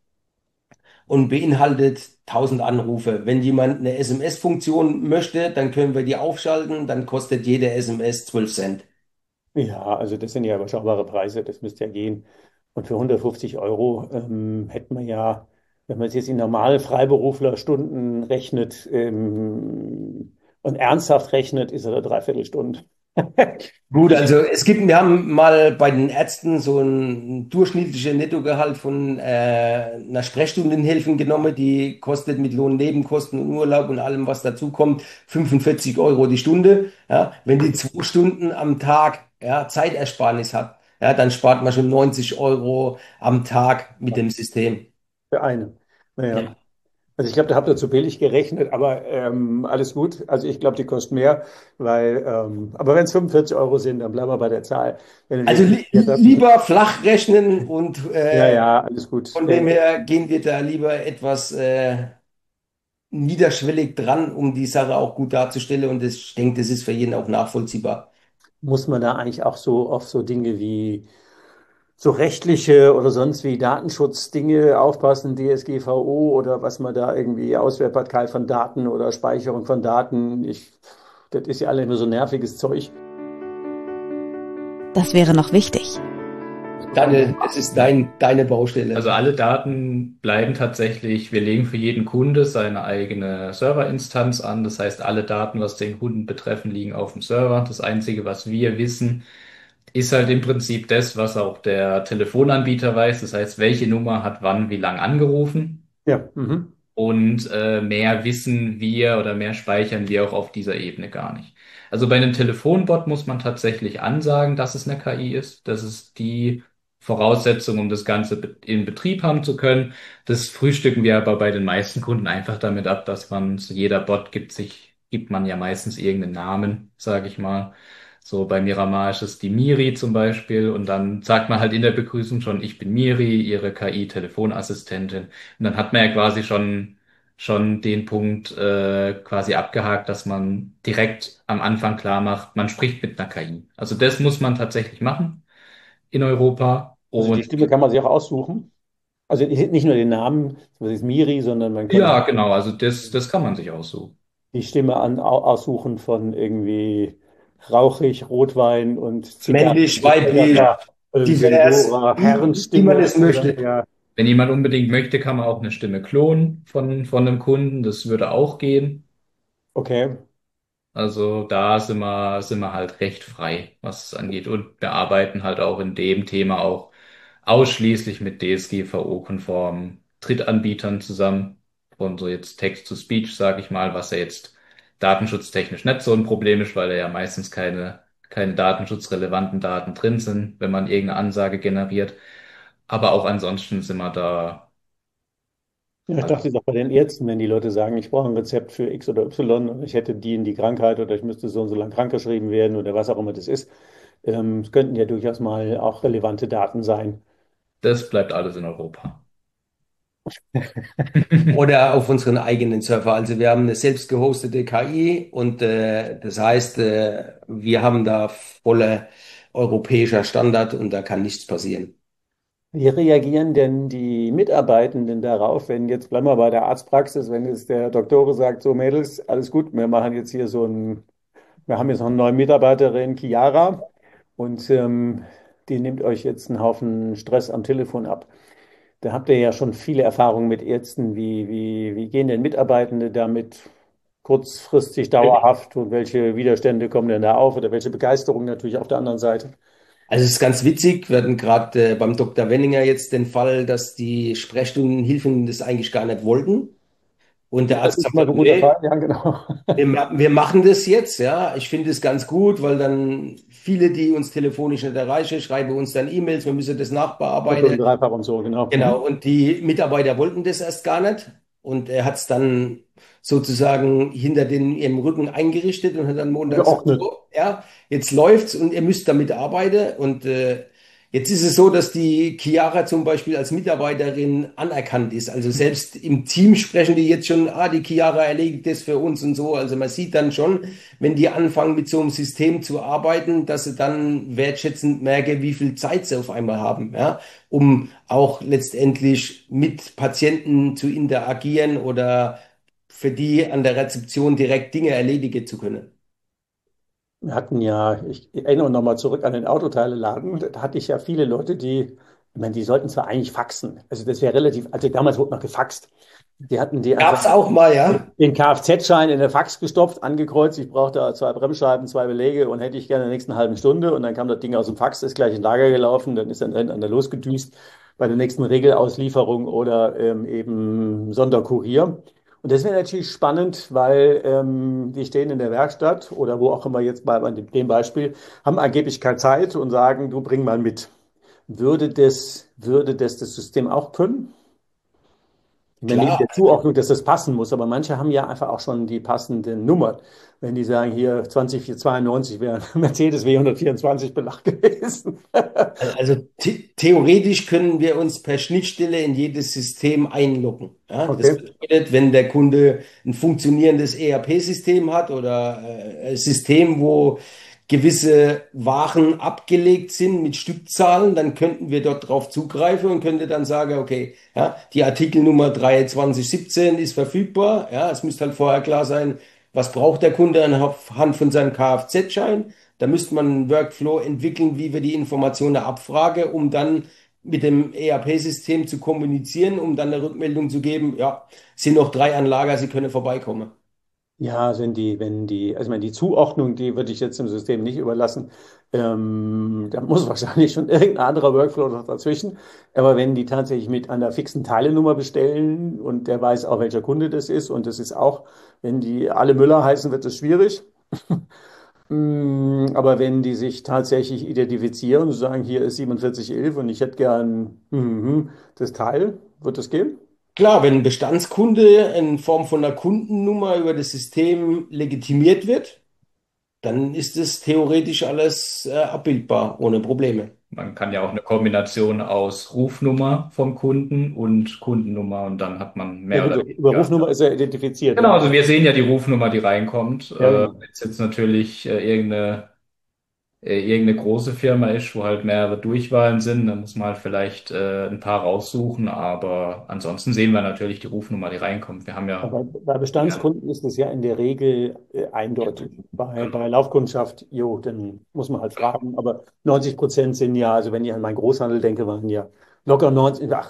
und beinhaltet tausend Anrufe. Wenn jemand eine S M S-Funktion möchte, dann können wir die aufschalten, dann kostet jede S M S zwölf Cent. Ja, also das sind ja überschaubare Preise, das müsste ja gehen. Und für hundertfünfzig Euro ähm, hätten wir ja, wenn man es jetzt in normale Freiberuflerstunden rechnet ähm, und ernsthaft rechnet, ist er eine Dreiviertelstunde. Gut, Ich, also es gibt, wir haben mal bei den Ärzten so ein durchschnittliches Nettogehalt von äh, einer Sprechstundenhilfe genommen, die kostet mit Lohnnebenkosten und Urlaub und allem, was dazu kommt, fünfundvierzig Euro die Stunde. Ja, wenn die zwei Stunden am Tag ja, Zeitersparnis hat, ja, dann spart man schon neunzig Euro am Tag mit dem System. für eine. Naja. Ja. Also ich glaube, da habt ihr zu billig gerechnet, aber ähm, alles gut. Also ich glaube, die kosten mehr, weil, ähm, aber wenn es fünfundvierzig Euro sind, dann bleiben wir bei der Zahl. Wenn du Also wirklich li investiert hast. lieber flach rechnen und Ja, äh, ja, alles gut. von dem Äh, her gehen wir da lieber etwas äh, niederschwellig dran, um die Sache auch gut darzustellen. Und das, ich denke, das ist für jeden auch nachvollziehbar. muss man da eigentlich auch so auf so Dinge wie so rechtliche oder sonst wie Datenschutzdinge aufpassen, D S G V O oder was man da irgendwie Auswertbarkeit von Daten oder Speicherung von Daten. Ich, das ist ja alle immer so nerviges Zeug. Das wäre noch wichtig. Deine, das ist dein, deine Also Baustelle. alle Daten bleiben tatsächlich, wir legen für jeden Kunde seine eigene Serverinstanz an. Das heißt, alle Daten, was den Kunden betreffen, liegen auf dem Server. Das Einzige, was wir wissen, ist halt im Prinzip das, was auch der Telefonanbieter weiß. Das heißt, welche Nummer hat wann wie lang angerufen. Ja, mhm. Und äh, mehr wissen wir oder mehr speichern wir auch auf dieser Ebene gar nicht. Also bei einem Telefonbot muss man tatsächlich ansagen, dass es eine K I ist. Das ist die Voraussetzung, um das Ganze be- in Betrieb haben zu können. Das frühstücken wir aber bei den meisten Kunden einfach damit ab, dass man, so jeder Bot gibt sich, gibt man ja meistens irgendeinen Namen, sage ich mal. So bei Miramar ist es die Miri zum Beispiel und dann sagt man halt in der Begrüßung schon, ich bin Miri, Ihre K I-Telefonassistentin. Und dann hat man ja quasi schon, schon den Punkt äh, quasi abgehakt, dass man direkt am Anfang klar macht, man spricht mit einer K I. Also das muss man tatsächlich machen in Europa. Also die Und Stimme kann man sich auch aussuchen. Also nicht nur den Namen, das ist Miri, sondern man kann ja, auch genau, also das, das kann man sich aussuchen. die Stimme an, au- aussuchen von irgendwie rauchig, Rotwein und Zigarren. Männlich, weiblich, Ja, irgendwie divers, Dora, wie, wie man Herrenstimme es oder möchte. ja, Wenn jemand unbedingt möchte, kann man auch eine Stimme klonen von, von einem Kunden. Das würde auch gehen. okay. Also da sind wir, sind wir halt recht frei, was es angeht. Und wir arbeiten halt auch in dem Thema auch ausschließlich mit D S G V O-konformen Drittanbietern zusammen. Von so jetzt Text-to-Speech, sage ich mal, was ja jetzt datenschutztechnisch nicht so ein Problem ist, weil da ja meistens keine, keine datenschutzrelevanten Daten drin sind, wenn man irgendeine Ansage generiert. Aber auch ansonsten sind wir da. Ja, ich dachte Also jetzt auch bei den Ärzten, wenn die Leute sagen, ich brauche ein Rezept für X oder Y und ich hätte die in die Krankheit oder ich müsste so und so lang krankgeschrieben werden oder was auch immer das ist, ähm, es könnten ja durchaus mal auch relevante Daten sein. das bleibt alles in Europa. Oder auf unseren eigenen Server. Also wir haben eine selbst gehostete K I und äh, das heißt, äh, wir haben da volle europäischer Standard und da kann nichts passieren. Wie reagieren denn die Mitarbeitenden darauf, wenn jetzt, bleiben wir bei der Arztpraxis, wenn jetzt der Doktor sagt, so Mädels, alles gut, wir machen jetzt hier so ein, wir haben jetzt noch eine neue Mitarbeiterin, Chiara, und ähm, die nimmt euch jetzt einen Haufen Stress am Telefon ab. Da habt ihr ja schon viele Erfahrungen mit Ärzten. Wie, wie, wie gehen denn Mitarbeitende damit kurzfristig, dauerhaft und welche Widerstände kommen denn da auf oder welche Begeisterung natürlich auf der anderen Seite? Also es ist ganz witzig, wir hatten gerade äh, beim Doktor Wenninger jetzt den Fall, dass die Sprechstundenhilfen das eigentlich gar nicht wollten. Und der Das Arzt ist sagt, mal so ein guter nee, Fall, ja, genau. wir, ma- wir machen das jetzt, ja. Ich finde es ganz gut, weil dann viele, die uns telefonisch nicht erreichen, schreiben uns dann E-Mails, wir müssen das Doppelt und nachbearbeiten. dreifach und so, genau. Genau, Mhm. und die Mitarbeiter wollten das erst gar nicht. Und er hat es dann sozusagen hinter den, ihrem Rücken eingerichtet und hat dann Montag gesagt, Geordnet. so, ja, jetzt läuft's und ihr müsst damit arbeiten. Und äh, jetzt ist es so, dass die Chiara zum Beispiel als Mitarbeiterin anerkannt ist. Also selbst im Team sprechen die jetzt schon, ah, die Chiara erledigt das für uns und so. Also man sieht dann schon, wenn die anfangen mit so einem System zu arbeiten, dass sie dann wertschätzend merken, wie viel Zeit sie auf einmal haben, ja, um auch letztendlich mit Patienten zu interagieren oder für die an der Rezeption direkt Dinge erledigen zu können. Wir hatten ja, ich erinnere nochmal zurück an den Autoteileladen, da hatte ich ja viele Leute, die Ich meine, die sollten zwar eigentlich faxen. Also das wäre relativ, also damals wurde noch gefaxt. Die hatten die einfach Gab's auch mal, ja? den Kfz-Schein in den Fax gestopft, angekreuzt. Ich brauchte da zwei Bremsscheiben, zwei Belege und hätte ich gerne in der nächsten halben Stunde. Und dann kam das Ding aus dem Fax, ist gleich in Lager gelaufen, dann ist dann irgendeiner losgedüst bei der nächsten Regelauslieferung oder ähm, eben Sonderkurier. Und das wäre natürlich spannend, weil ähm, die stehen in der Werkstatt oder wo auch immer jetzt bei, bei dem Beispiel, haben angeblich keine Zeit und sagen, du bring mal mit. Würde das, würde das das System auch können? Ich meine, neben Klar. der Zuordnung, dass das passen muss, aber manche haben ja einfach auch schon die passenden Nummern. Wenn die sagen, hier zwanzig vierhundertzweiundneunzig wäre Mercedes W hundertvierundzwanzig Belag gewesen. Also the theoretisch können wir uns per Schnittstelle in jedes System einloggen. Ja, das Okay. bedeutet, wenn der Kunde ein funktionierendes E R P-System hat oder äh, ein System, wo gewisse Waren abgelegt sind mit Stückzahlen, dann könnten wir dort drauf zugreifen und könnte dann sagen, okay, ja, die Artikelnummer dreiundzwanzig siebzehn ist verfügbar. Ja, es müsste halt vorher klar sein, was braucht der Kunde anhand von seinem Kfz-Schein. Da müsste man einen Workflow entwickeln, wie wir die Informationen abfragen, um dann mit dem E R P-System zu kommunizieren, um dann eine Rückmeldung zu geben, ja, es sind noch drei Anlager, Sie können vorbeikommen. Ja, also wenn die, wenn die, also ich meine, die Zuordnung, die würde ich jetzt dem System nicht überlassen. Ähm, da muss wahrscheinlich schon irgendein anderer Workflow noch dazwischen. Aber wenn die tatsächlich mit einer fixen Teilenummer bestellen und der weiß auch, welcher Kunde das ist, und das ist auch, wenn die alle Müller heißen, wird es schwierig. Mm, Aber wenn die sich tatsächlich identifizieren und sagen, hier ist siebenundvierzig elf und ich hätte gern mhm, das Teil, wird das gehen? Klar, wenn ein Bestandskunde in Form von einer Kundennummer über das System legitimiert wird, dann ist es theoretisch alles äh, abbildbar, ohne Probleme. Man kann ja auch eine Kombination aus Rufnummer vom Kunden und Kundennummer und dann hat man Ja mehr gut, oder über weniger. Rufnummer ist er identifiziert. Genau, Und, also wir sehen ja die Rufnummer, die reinkommt. Äh, ja, wenn genau. es jetzt natürlich äh, irgendeine, äh, irgendeine große Firma ist, wo halt mehrere Durchwahlen sind, dann muss man halt vielleicht äh, ein paar raussuchen, aber ansonsten sehen wir natürlich die Rufnummer, die reinkommt. Wir haben ja, Aber bei ja, Bestandskunden ist es ja in der Regel äh, ja, eindeutig. Bei, bei genau. Laufkundschaft, jo, dann muss man halt fragen. Aber neunzig Prozent sind ja, also wenn ich an meinen Großhandel denke, waren ja locker neunzig, ach,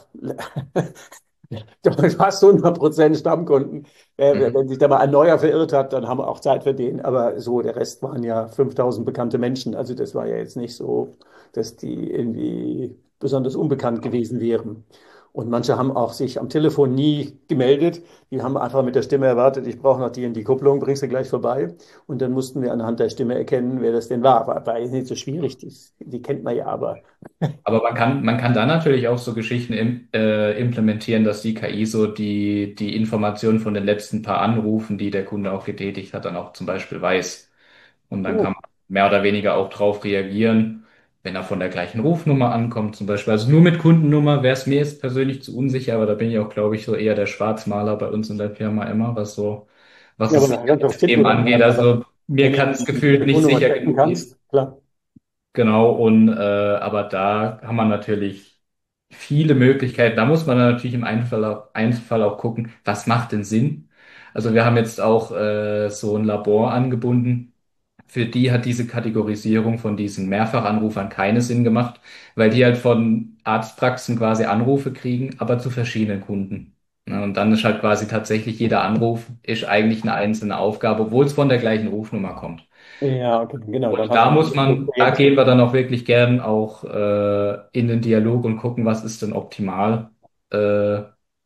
fast hundert Prozent Stammkunden. Äh, Mhm. wenn sich da mal ein neuer verirrt hat, dann haben wir auch Zeit für den. Aber so, der Rest waren ja fünftausend bekannte Menschen. Also das war ja jetzt nicht so, dass die irgendwie besonders unbekannt gewesen wären. Und manche haben auch sich am Telefon nie gemeldet. Die haben einfach mit der Stimme erwartet, ich brauche noch die in die Kupplung, bringst du gleich vorbei. Und dann mussten wir anhand der Stimme erkennen, wer das denn war. War, war jetzt nicht so schwierig, die, die kennt man ja, aber Aber man kann, man kann da natürlich auch so Geschichten im, äh, implementieren, dass die K I so die, die Informationen von den letzten paar Anrufen, die der Kunde auch getätigt hat, dann auch zum Beispiel weiß. Und dann kann oh, man mehr oder weniger auch drauf reagieren, wenn er von der gleichen Rufnummer ankommt, zum Beispiel. Also nur mit Kundennummer wäre es mir jetzt persönlich zu unsicher, aber da bin ich auch, glaube ich, so eher der Schwarzmaler bei uns in der Firma immer, was so, was ja, das aber das stimmt System wieder. angeht. Aber Also mir wenn du kann es die gefühlt nicht Telefonnummer sicher cracken genug gehen. kannst, klar. Genau, und äh, aber da kann man natürlich viele Möglichkeiten. Da muss man dann natürlich im Einzelfall auch, Einzelfall auch gucken, was macht denn Sinn? Also wir haben jetzt auch äh, so ein Labor angebunden. Für die hat diese Kategorisierung von diesen Mehrfachanrufern keinen Sinn gemacht, weil die halt von Arztpraxen quasi Anrufe kriegen, aber zu verschiedenen Kunden. Ne, und dann ist halt quasi tatsächlich jeder Anruf ist eigentlich eine einzelne Aufgabe, obwohl es von der gleichen Rufnummer kommt. Ja, okay, genau. Dann Und hast da du muss das man, da Projekt. gehen wir dann auch wirklich gern auch äh, in den Dialog und gucken, was ist denn optimal äh,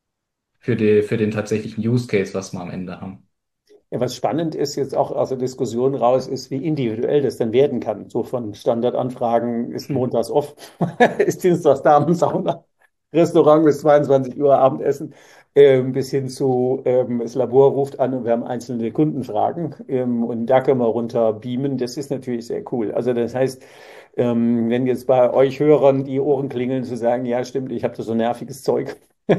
für die, für den tatsächlichen Use Case, was wir am Ende haben. Ja, was spannend ist jetzt auch aus der Diskussion raus, ist, wie individuell das dann werden kann. So von Standardanfragen ist montags off, ist dienstags Damensauna, Restaurant bis zweiundzwanzig Uhr Abendessen, ähm, bis hin zu, ähm, das Labor ruft an und wir haben einzelne Kundenfragen, ähm, und da können wir runter beamen. Das ist natürlich sehr cool. Also das heißt, ähm, wenn jetzt bei euch Hörern die Ohren klingeln, zu sagen, ja, stimmt, ich habe da so nerviges Zeug.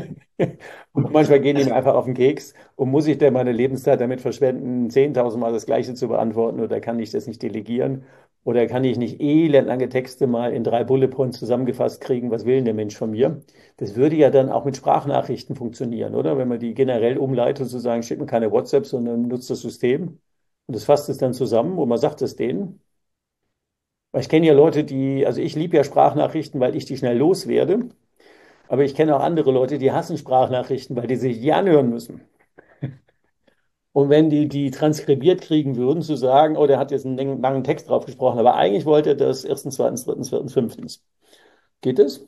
Und manchmal gehen die mir einfach auf den Keks. Und muss ich denn meine Lebenszeit damit verschwenden, zehntausend Mal das Gleiche zu beantworten? Oder kann ich das nicht delegieren? Oder kann ich nicht elendlange Texte mal in drei Bullet Points zusammengefasst kriegen? Was will denn der Mensch von mir? Das würde ja dann auch mit Sprachnachrichten funktionieren, oder? Wenn man die generell umleitet, zu sagen, schickt mir keine WhatsApp, sondern nutzt das System. Und das fasst es dann zusammen und man sagt es denen. Weil ich kenne ja Leute, die, also ich liebe ja Sprachnachrichten, weil ich die schnell loswerde. Aber ich kenne auch andere Leute, die hassen Sprachnachrichten, weil die sich die anhören müssen. Und wenn die die transkribiert kriegen würden, zu sagen, oh, der hat jetzt einen langen langen Text drauf gesprochen, aber eigentlich wollte er das erstens, zweitens, drittens, viertens, fünftens. Geht das?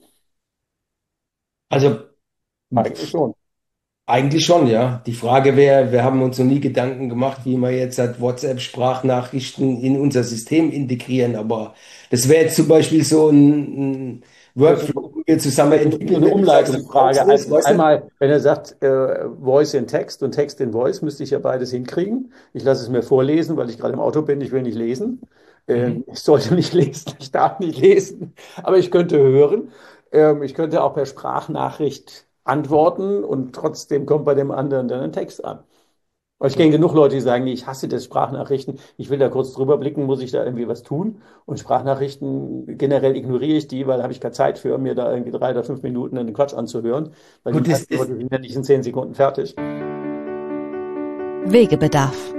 Also Eigentlich schon. eigentlich schon, ja. Die Frage wäre, wir haben uns noch nie Gedanken gemacht, wie wir jetzt halt WhatsApp-Sprachnachrichten in unser System integrieren. Aber das wäre jetzt zum Beispiel so ein, ein Das ist Workflow, den wir zusammen so entwickeln, eine wenn du sagst, du brauchst Umleitungsfrage. das, Ein- weißt du? Einmal, wenn er sagt, äh, Voice in Text und Text in Voice, müsste ich ja beides hinkriegen. Ich lasse es mir vorlesen, weil ich gerade im Auto bin. Ich will nicht lesen. Ähm, Mhm. ich sollte nicht lesen, ich darf nicht lesen, aber ich könnte hören. Ähm, ich könnte auch per Sprachnachricht antworten und trotzdem kommt bei dem anderen dann ein Text an. Aber ich kenne genug Leute, die sagen, nee, ich hasse das Sprachnachrichten. Ich will da kurz drüber blicken, muss ich da irgendwie was tun? Und Sprachnachrichten generell ignoriere ich die, weil da habe ich keine Zeit für, mir da irgendwie drei oder fünf Minuten einen Quatsch anzuhören, weil die Gut, das, meisten das, Leute sind ja nicht in zehn Sekunden fertig. Wegebedarf.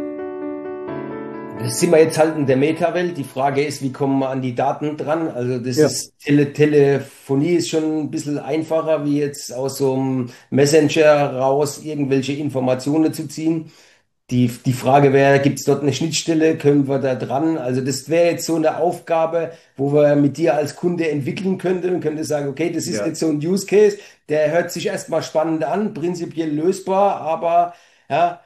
das sind wir jetzt halt in der Meta-Welt. Die Frage ist, wie kommen wir an die Daten dran? Also das Ja. ist, Tele Telefonie ist schon ein bisschen einfacher, wie jetzt aus so einem Messenger raus irgendwelche Informationen zu ziehen. Die, die Frage wäre, gibt es dort eine Schnittstelle? Können wir da dran? Also das wäre jetzt so eine Aufgabe, wo wir mit dir als Kunde entwickeln könnten und könnte sagen, okay, das ist Ja. jetzt so ein Use Case, der hört sich erstmal spannend an, prinzipiell lösbar, aber ja,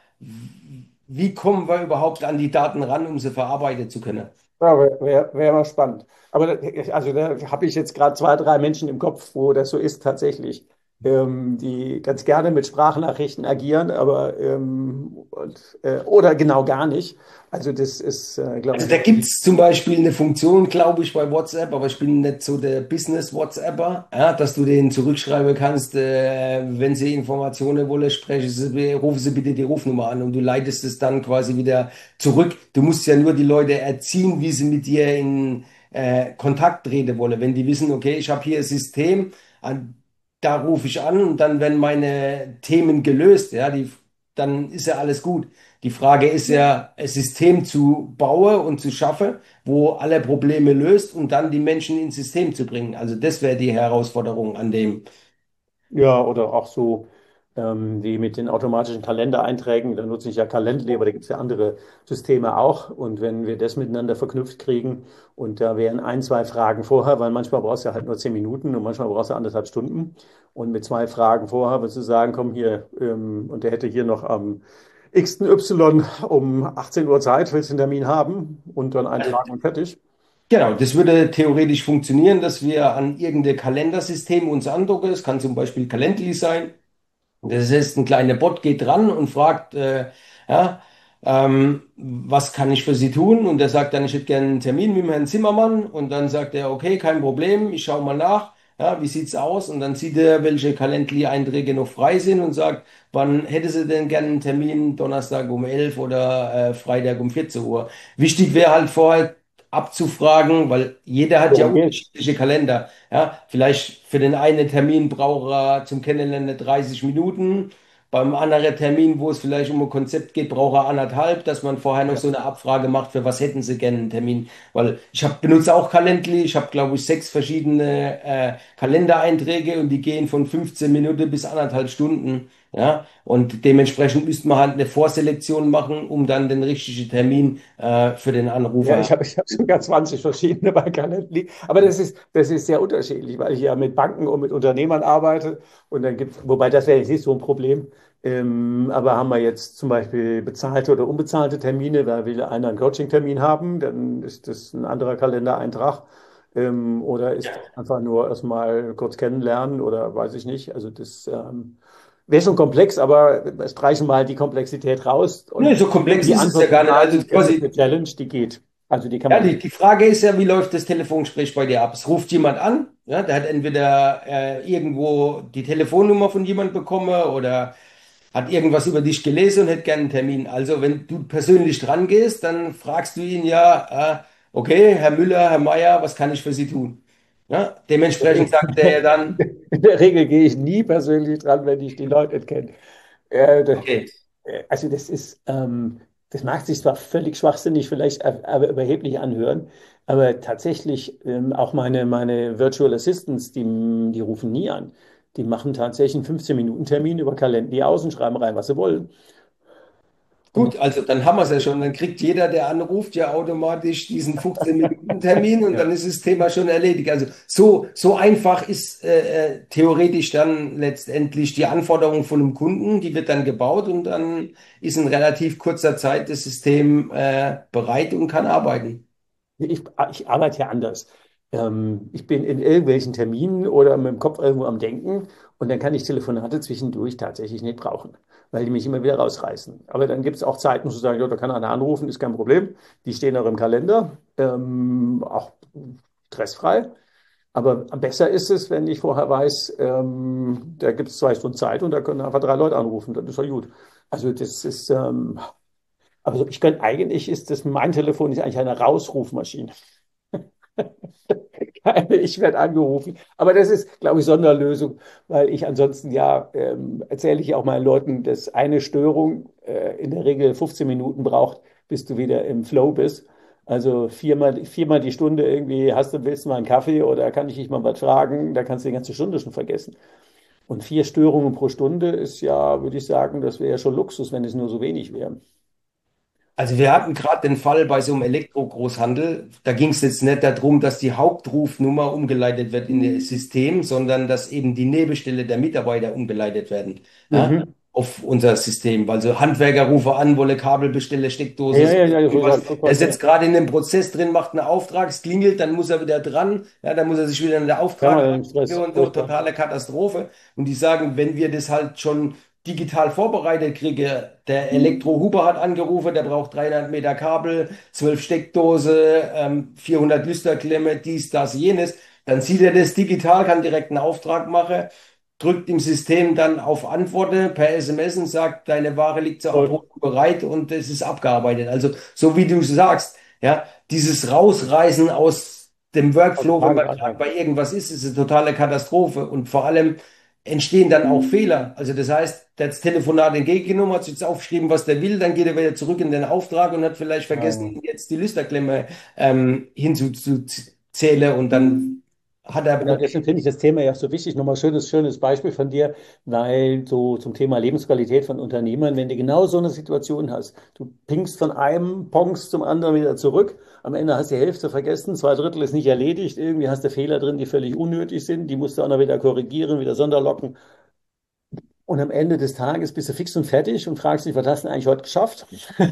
wie kommen wir überhaupt an die Daten ran, um sie verarbeiten zu können? Ja, wäre wär, wär mal spannend. Aber da, also da habe ich jetzt gerade zwei, drei Menschen im Kopf, wo das so ist tatsächlich, ähm, die ganz gerne mit Sprachnachrichten agieren, aber ähm, und, äh, oder genau gar nicht. Also das ist, äh, glaube Also ich, da gibt es zum Beispiel eine Funktion, glaube ich, bei WhatsApp, aber ich bin nicht so der Business-WhatsApper, ja, dass du denen zurückschreiben kannst, äh, wenn sie Informationen wollen, sprechen sie, rufen sie bitte die Rufnummer an und du leitest es dann quasi wieder zurück. Du musst ja nur die Leute erziehen, wie sie mit dir in äh, Kontakt treten wollen. Wenn die wissen, okay, ich habe hier ein System, an, da rufe ich an und dann werden meine Themen gelöst, ja, die, dann ist ja alles gut. Die Frage ist ja, ein System zu bauen und zu schaffen, wo alle Probleme löst und dann die Menschen ins System zu bringen. Also das wäre die Herausforderung an dem. ja, oder auch so ähm, wie mit den automatischen Kalendereinträgen, da nutze ich ja Calendly, aber da gibt es ja andere Systeme auch. Und wenn wir das miteinander verknüpft kriegen und da wären ein, zwei Fragen vorher, weil manchmal brauchst du ja halt nur zehn Minuten und manchmal brauchst du anderthalb Stunden. Und mit zwei Fragen vorher würdest du sagen, komm hier, ähm, und der hätte hier noch am X Y um achtzehn Uhr Zeit, willst du einen Termin haben? Und dann eintragen und fertig. Genau, das würde theoretisch funktionieren, dass wir an irgendein Kalendersystem uns andocken. Es kann zum Beispiel Calendly sein. Das heißt, ein kleiner Bot geht dran und fragt, äh, ja, ähm, was kann ich für Sie tun? Und der sagt dann, ich hätte gerne einen Termin mit dem Herrn Zimmermann. Und dann sagt er, okay, kein Problem, ich schaue mal nach. Ja, wie sieht's aus? Und dann sieht er, welche Calendly-Einträge noch frei sind und sagt, wann hätte sie denn gerne einen Termin? Donnerstag um elf oder äh, Freitag um vierzehn Uhr. Wichtig wäre halt vorher abzufragen, weil jeder hat ja Worum geht's? unterschiedliche Kalender. Ja, vielleicht für den einen Termin braucht er zum Kennenlernen dreißig Minuten. Beim anderen Termin, wo es vielleicht um ein Konzept geht, braucht er anderthalb, dass man vorher noch Ja. so eine Abfrage macht, für was hätten Sie gerne einen Termin. Weil ich habe benutze auch Calendly, ich habe glaube ich sechs verschiedene äh, Kalendereinträge und die gehen von fünfzehn Minuten bis anderthalb Stunden. Ja, und dementsprechend müsste man halt eine Vorselektion machen, um dann den richtigen Termin äh, für den Ja, Anrufer. ich habe ich hab sogar zwanzig verschiedene bei Calendly. Aber das ist, das ist sehr unterschiedlich, weil ich ja mit Banken und mit Unternehmern arbeite. Und dann gibt wobei das wäre jetzt nicht so ein Problem. Ähm, aber haben wir jetzt zum Beispiel bezahlte oder unbezahlte Termine, da will einer einen Coaching-Termin haben, dann ist das ein anderer Kalendereintrag. Ähm, oder ist das einfach nur erstmal kurz kennenlernen oder weiß ich nicht. Also das ähm, wäre schon komplex, aber streichen mal die Komplexität raus Nee, und so um komplex die ist es ja Antwort zu gar nicht. Also sagen, das ist eine quasi, Challenge, die geht. Also die kann ja, man. die, die Frage ist ja, wie läuft das Telefongespräch bei dir ab? Es ruft jemand an, ja, der hat entweder äh, irgendwo die Telefonnummer von jemand bekommen oder hat irgendwas über dich gelesen und hätte gerne einen Termin. Also wenn du persönlich dran gehst, dann fragst du ihn ja, äh, okay, Herr Müller, Herr Meier, was kann ich für Sie tun? Ja, dementsprechend sagt er ja dann, In der Regel gehe ich nie persönlich dran, wenn ich die Leute nicht kenne. Äh, da- okay, äh, also das ist, ähm, das mag sich zwar völlig schwachsinnig vielleicht, äh, aber überheblich anhören, Aber tatsächlich, ähm, auch meine, meine Virtual Assistants, die, die rufen nie an. Die machen tatsächlich einen fünfzehn-Minuten-Termin über Kalender, die aus und schreiben rein, was sie wollen. Und Gut, also dann haben wir es ja schon. Dann kriegt jeder, der anruft, ja automatisch diesen fünfzehn-Minuten-Termin und ja. dann ist das Thema schon erledigt. Also so, so einfach ist äh, äh, theoretisch dann letztendlich die Anforderung von einem Kunden, die wird dann gebaut und dann ist in relativ kurzer Zeit das System äh, bereit und kann arbeiten. Ich, ich arbeite ja anders. Ähm, ich bin in irgendwelchen Terminen oder mit dem Kopf irgendwo am Denken und dann kann ich Telefonate zwischendurch tatsächlich nicht brauchen, weil die mich immer wieder rausreißen. Aber dann gibt es auch Zeiten, wo ich sage, ja, da kann einer anrufen, ist kein Problem. Die stehen auch im Kalender, ähm, auch stressfrei. Aber besser ist es, wenn ich vorher weiß, ähm, da gibt es zwei Stunden Zeit und da können einfach drei Leute anrufen, dann ist ja gut. Also das ist, ähm, also ich könnte eigentlich, ist das, mein Telefon ist eigentlich eine Rausrufmaschine. Keine, ich werde angerufen. Aber das ist, glaube ich, Sonderlösung, weil ich ansonsten ja, ähm, erzähle ich auch meinen Leuten, dass eine Störung äh, in der Regel fünfzehn Minuten braucht, bis du wieder im Flow bist. Also viermal, viermal die Stunde irgendwie, hast du, willst du mal einen Kaffee oder kann ich dich mal was fragen? Da kannst du die ganze Stunde schon vergessen. Und vier Störungen pro Stunde ist ja, würde ich sagen, das wäre ja schon Luxus, wenn es nur so wenig wäre. Also wir hatten gerade den Fall bei so einem Elektro-Großhandel. Da ging es jetzt nicht darum, dass die Hauptrufnummer umgeleitet wird in das System, sondern dass eben die Nebenstelle der Mitarbeiter umgeleitet werden, ja, Mhm. auf unser System. Also Handwerker rufen an, wolle Kabel bestelle, Ja, Steckdose, ja, sonst ja, ja, so irgendwas. sagt so Er was, ist ja. jetzt gerade in dem Prozess drin, macht einen Auftrag, es klingelt, dann muss er wieder dran, ja, dann muss er sich wieder in der Kann Auftrag man den Stress, und so, furchtbar. totale Katastrophe. Und die sagen, wenn wir das halt schon digital vorbereitet kriege. Der Elektro-Huber hat angerufen, der braucht dreihundert Meter Kabel, zwölf Steckdose, ähm, vierhundert Lüsterklemme, dies, das, jenes. Dann sieht er das digital, kann direkt einen Auftrag machen, drückt im System dann auf Antworten per S M S und sagt, deine Ware liegt zur Voll. Abholung bereit und es ist abgearbeitet. Also so wie du sagst, ja, dieses Rausreißen aus dem Aus dem Workflow, wenn man gerade Tagesalltag. bei irgendwas ist, ist eine totale Katastrophe. Und vor allem entstehen dann auch Fehler. Also das heißt, der hat das Telefonat entgegengenommen, hat sich jetzt aufgeschrieben, was der will, dann geht er wieder zurück in den Auftrag und hat vielleicht vergessen, Ja. jetzt die Listerklemme ähm, hinzuzählen und dann hat er Genau, Probleme. deswegen finde ich das Thema ja auch so wichtig. Nochmal schönes, schönes Beispiel von dir, weil so zum Thema Lebensqualität von Unternehmern, wenn du genau so eine Situation hast, du pingst von einem Pongs zum anderen wieder zurück, am Ende hast du die Hälfte vergessen, zwei Drittel ist nicht erledigt, irgendwie hast du Fehler drin, die völlig unnötig sind, die musst du auch noch wieder korrigieren, wieder Sonderlocken. Und am Ende des Tages bist du fix und fertig und fragst dich, was hast du denn eigentlich heute geschafft?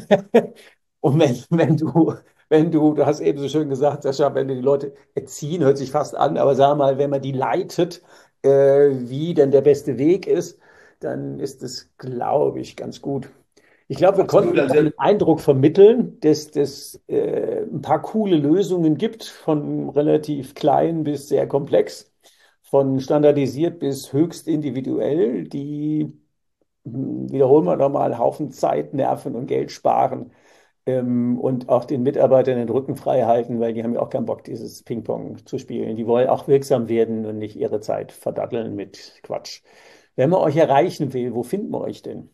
Und wenn, wenn du, wenn du, du hast eben so schön gesagt, Sascha, wenn du die Leute erziehen, hört sich fast an, aber sag mal, wenn man die leitet, äh, wie denn der beste Weg ist, dann ist es, glaube ich, ganz gut. Ich glaube, wir Absolut, konnten also einen Eindruck vermitteln, dass es äh, ein paar coole Lösungen gibt, von relativ klein bis sehr komplex, von standardisiert bis höchst individuell, die, hm, wiederholen wir nochmal, einen Haufen Zeit, Nerven und Geld sparen, ähm, und auch den Mitarbeitern den Rücken frei halten, weil die haben ja auch keinen Bock, dieses Ping-Pong zu spielen. Die wollen auch wirksam werden und nicht ihre Zeit verdatteln mit Quatsch. Wenn man euch erreichen will, wo finden wir euch denn?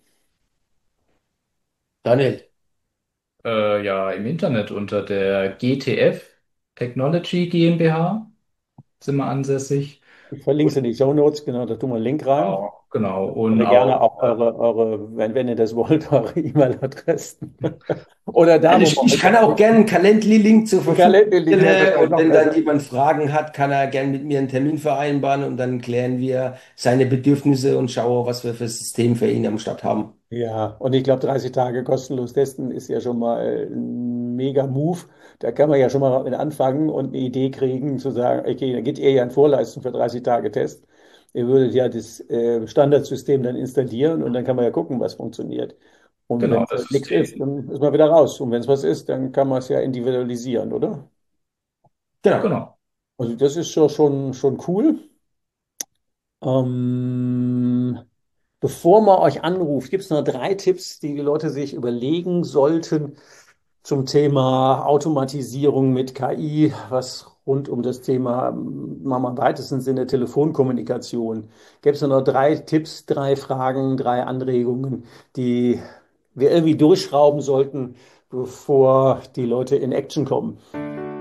Daniel, Äh, ja, im Internet unter der G T F Technology GmbH sind wir ansässig. Ich verlinke es in die Show Notes, genau, da tun wir einen Link rein. Genau, genau. Da können Und wir gerne auch auch eure, eure, wenn, wenn ihr das wollt, eure E-Mail-Adressen. Oder da, also wo ich, wir ich euch kann auch gerne einen Calendly-Link zur den Verfügung Kalender-Link, ja, das stellen wäre und noch wenn dann besser. jemand Fragen hat, kann er gerne mit mir einen Termin vereinbaren und dann klären wir seine Bedürfnisse und schauen, was wir für ein System für ihn am Start haben. Ja, und ich glaube, dreißig Tage kostenlos testen ist ja schon mal ein mega Move. Da kann man ja schon mal mit anfangen und eine Idee kriegen, zu sagen, okay, da geht ihr ja in Vorleistung für dreißig Tage Test. Ihr würdet ja das äh, Standardsystem dann installieren und dann kann man ja gucken, was funktioniert. Und wenn genau es das halt nichts ist, System. dann ist man wieder raus. Und wenn es was ist, dann kann man es ja individualisieren, oder? Genau. Genau. Also das ist schon, schon, schon cool. Ähm, Bevor man euch anruft, gibt es noch drei Tipps, die die Leute sich überlegen sollten zum Thema Automatisierung mit K I, was rund um das Thema, machen wir mal im weitesten Sinne Telefonkommunikation. Gäbe es noch drei Tipps, drei Fragen, drei Anregungen, die wir irgendwie durchschrauben sollten, bevor die Leute in Action kommen?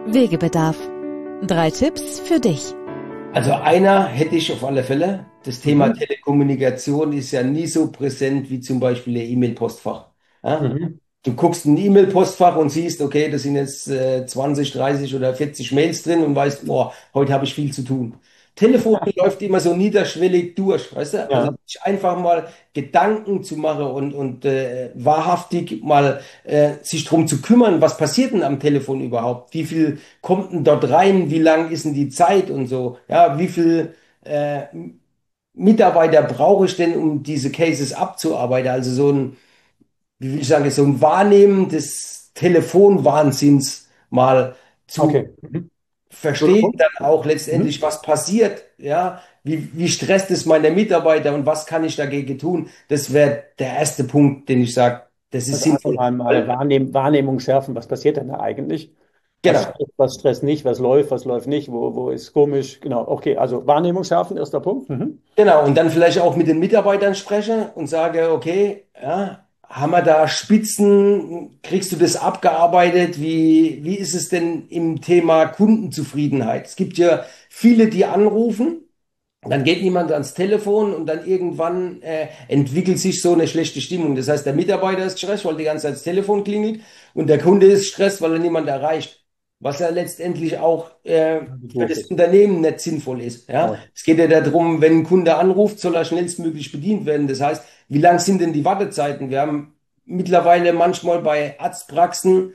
Wegebedarf. Drei Tipps für dich. Also einer hätte ich auf alle Fälle. Das Thema Mhm. Telekommunikation ist ja nie so präsent wie zum Beispiel ein E-Mail-Postfach. Ja? Mhm. Du guckst in ein E-Mail-Postfach und siehst, okay, da sind jetzt äh, zwanzig, dreißig oder vierzig Mails drin und weißt, boah, heute habe ich viel zu tun. Telefon läuft immer so niederschwellig durch, weißt du? Also Ja, sich einfach mal Gedanken zu machen und, und äh, wahrhaftig mal äh, sich drum zu kümmern, was passiert denn am Telefon überhaupt? Wie viel kommt denn dort rein? Wie lang ist denn die Zeit und so? Ja, wie viel äh, Mitarbeiter brauche ich denn, um diese Cases abzuarbeiten? Also so ein, wie will ich sagen, so ein Wahrnehmen des Telefonwahnsinns mal zu okay. Mhm. Guter verstehen, Punkt. dann auch Mhm. letztendlich, was passiert, ja, wie, wie stresst es meine Mitarbeiter und was kann ich dagegen tun? Das wäre der erste Punkt, den ich sage, das ist Also einfach sinnvoll. mal, mal Weil, Wahrnehm Wahrnehmung schärfen, was passiert denn da eigentlich? Was genau, stresst, was stresst nicht, was läuft, was läuft nicht, wo, wo ist komisch? Genau, okay, also Wahrnehmung schärfen, erster Punkt. Mhm. genau. Und dann vielleicht auch mit den Mitarbeitern spreche und sage, okay, ja, haben wir da Spitzen? Kriegst du das abgearbeitet? Wie, wie ist es denn im Thema Kundenzufriedenheit? Es gibt ja viele, die anrufen. Dann geht niemand ans Telefon und dann irgendwann äh, entwickelt sich so eine schlechte Stimmung. Das heißt, der Mitarbeiter ist gestresst, weil die ganze Zeit das Telefon klingelt und der Kunde ist gestresst, weil er niemand erreicht. Was ja letztendlich auch äh, Also für doof das ist. Unternehmen nicht sinnvoll ist. Ja? Ja. Es geht ja darum, wenn ein Kunde anruft, soll er schnellstmöglich bedient werden. Das heißt, wie lang sind denn die Wartezeiten? Wir haben mittlerweile manchmal bei Arztpraxen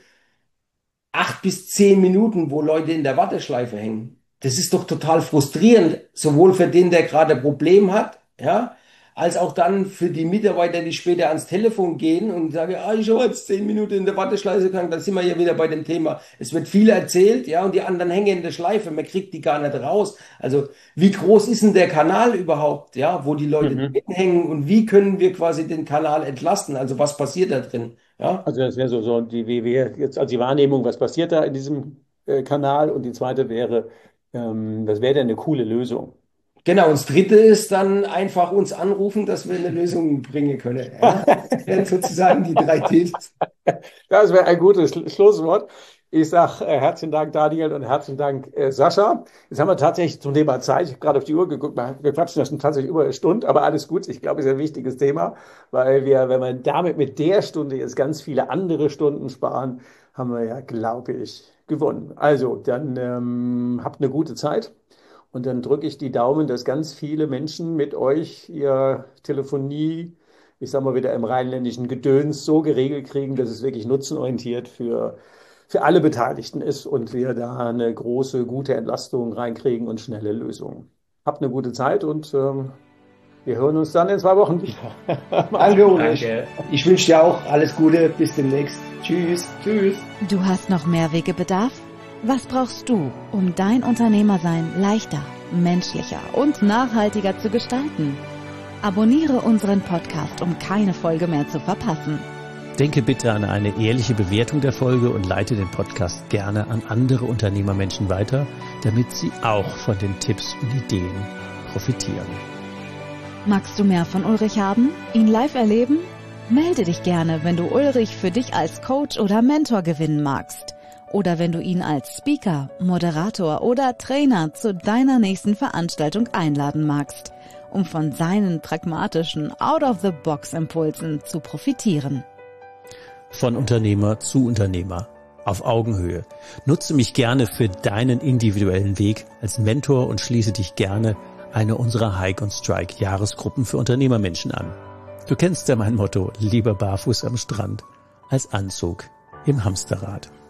acht bis zehn Minuten, wo Leute in der Warteschleife hängen. Das ist doch total frustrierend, sowohl für den, der gerade ein Problem hat, ja, als auch dann für die Mitarbeiter, die später ans Telefon gehen und sagen, ah, ich habe jetzt zehn Minuten in der Warteschleife gehangen, dann sind wir ja wieder bei dem Thema. Es wird viel erzählt, ja, und die anderen hängen in der Schleife, man kriegt die gar nicht raus. Also, wie groß ist denn der Kanal überhaupt, ja, wo die Leute Mhm. drin hängen und wie können wir quasi den Kanal entlasten? Also, was passiert da drin, ja? Also das wäre so, so die, wie wir jetzt, also die Wahrnehmung, was passiert da in diesem äh, Kanal? Und die zweite wäre, ähm, was wäre denn eine coole Lösung? Genau, und das Dritte ist dann einfach uns anrufen, dass wir eine Lösung bringen können. Ja? Das wären sozusagen die drei Tipps. Das wäre ein gutes Schlu- Schlusswort. Ich sage äh, herzlichen Dank, Daniel, und herzlichen Dank, äh, Sascha. Jetzt haben wir tatsächlich zum Thema Zeit, ich habe gerade auf die Uhr geguckt, wir wir quatschen das schon tatsächlich über eine Stunde, aber alles gut. Ich glaube, es ist ein wichtiges Thema, weil wir, wenn wir damit mit der Stunde jetzt ganz viele andere Stunden sparen, haben wir ja, glaube ich, gewonnen. Also, dann ähm, habt eine gute Zeit. Und dann drücke ich die Daumen, dass ganz viele Menschen mit euch ihr Telefonie, ich sag mal wieder im rheinländischen Gedöns, so geregelt kriegen, dass es wirklich nutzenorientiert für, für alle Beteiligten ist und wir da eine große, gute Entlastung reinkriegen und schnelle Lösungen. Habt eine gute Zeit und ähm, wir hören uns dann in zwei Wochen wieder. Macht's Danke, gut. Ulrich. Danke. Ich wünsche dir auch alles Gute. Bis demnächst. Tschüss. Tschüss. Du hast noch mehr Wegebedarf? Was brauchst du, um dein Unternehmersein leichter, menschlicher und nachhaltiger zu gestalten? Abonniere unseren Podcast, um keine Folge mehr zu verpassen. Denke bitte an eine ehrliche Bewertung der Folge und leite den Podcast gerne an andere Unternehmermenschen weiter, damit sie auch von den Tipps und Ideen profitieren. Magst du mehr von Ulrich haben? Ihn live erleben? Melde dich gerne, wenn du Ulrich für dich als Coach oder Mentor gewinnen magst. Oder wenn du ihn als Speaker, Moderator oder Trainer zu deiner nächsten Veranstaltung einladen magst, um von seinen pragmatischen Out-of-the-Box-Impulsen zu profitieren. Von Unternehmer zu Unternehmer. Auf Augenhöhe. Nutze mich gerne für deinen individuellen Weg als Mentor und schließe dich gerne eine unserer Hike und Strike Jahresgruppen für Unternehmermenschen an. Du kennst ja mein Motto, lieber barfuß am Strand als Anzug im Hamsterrad.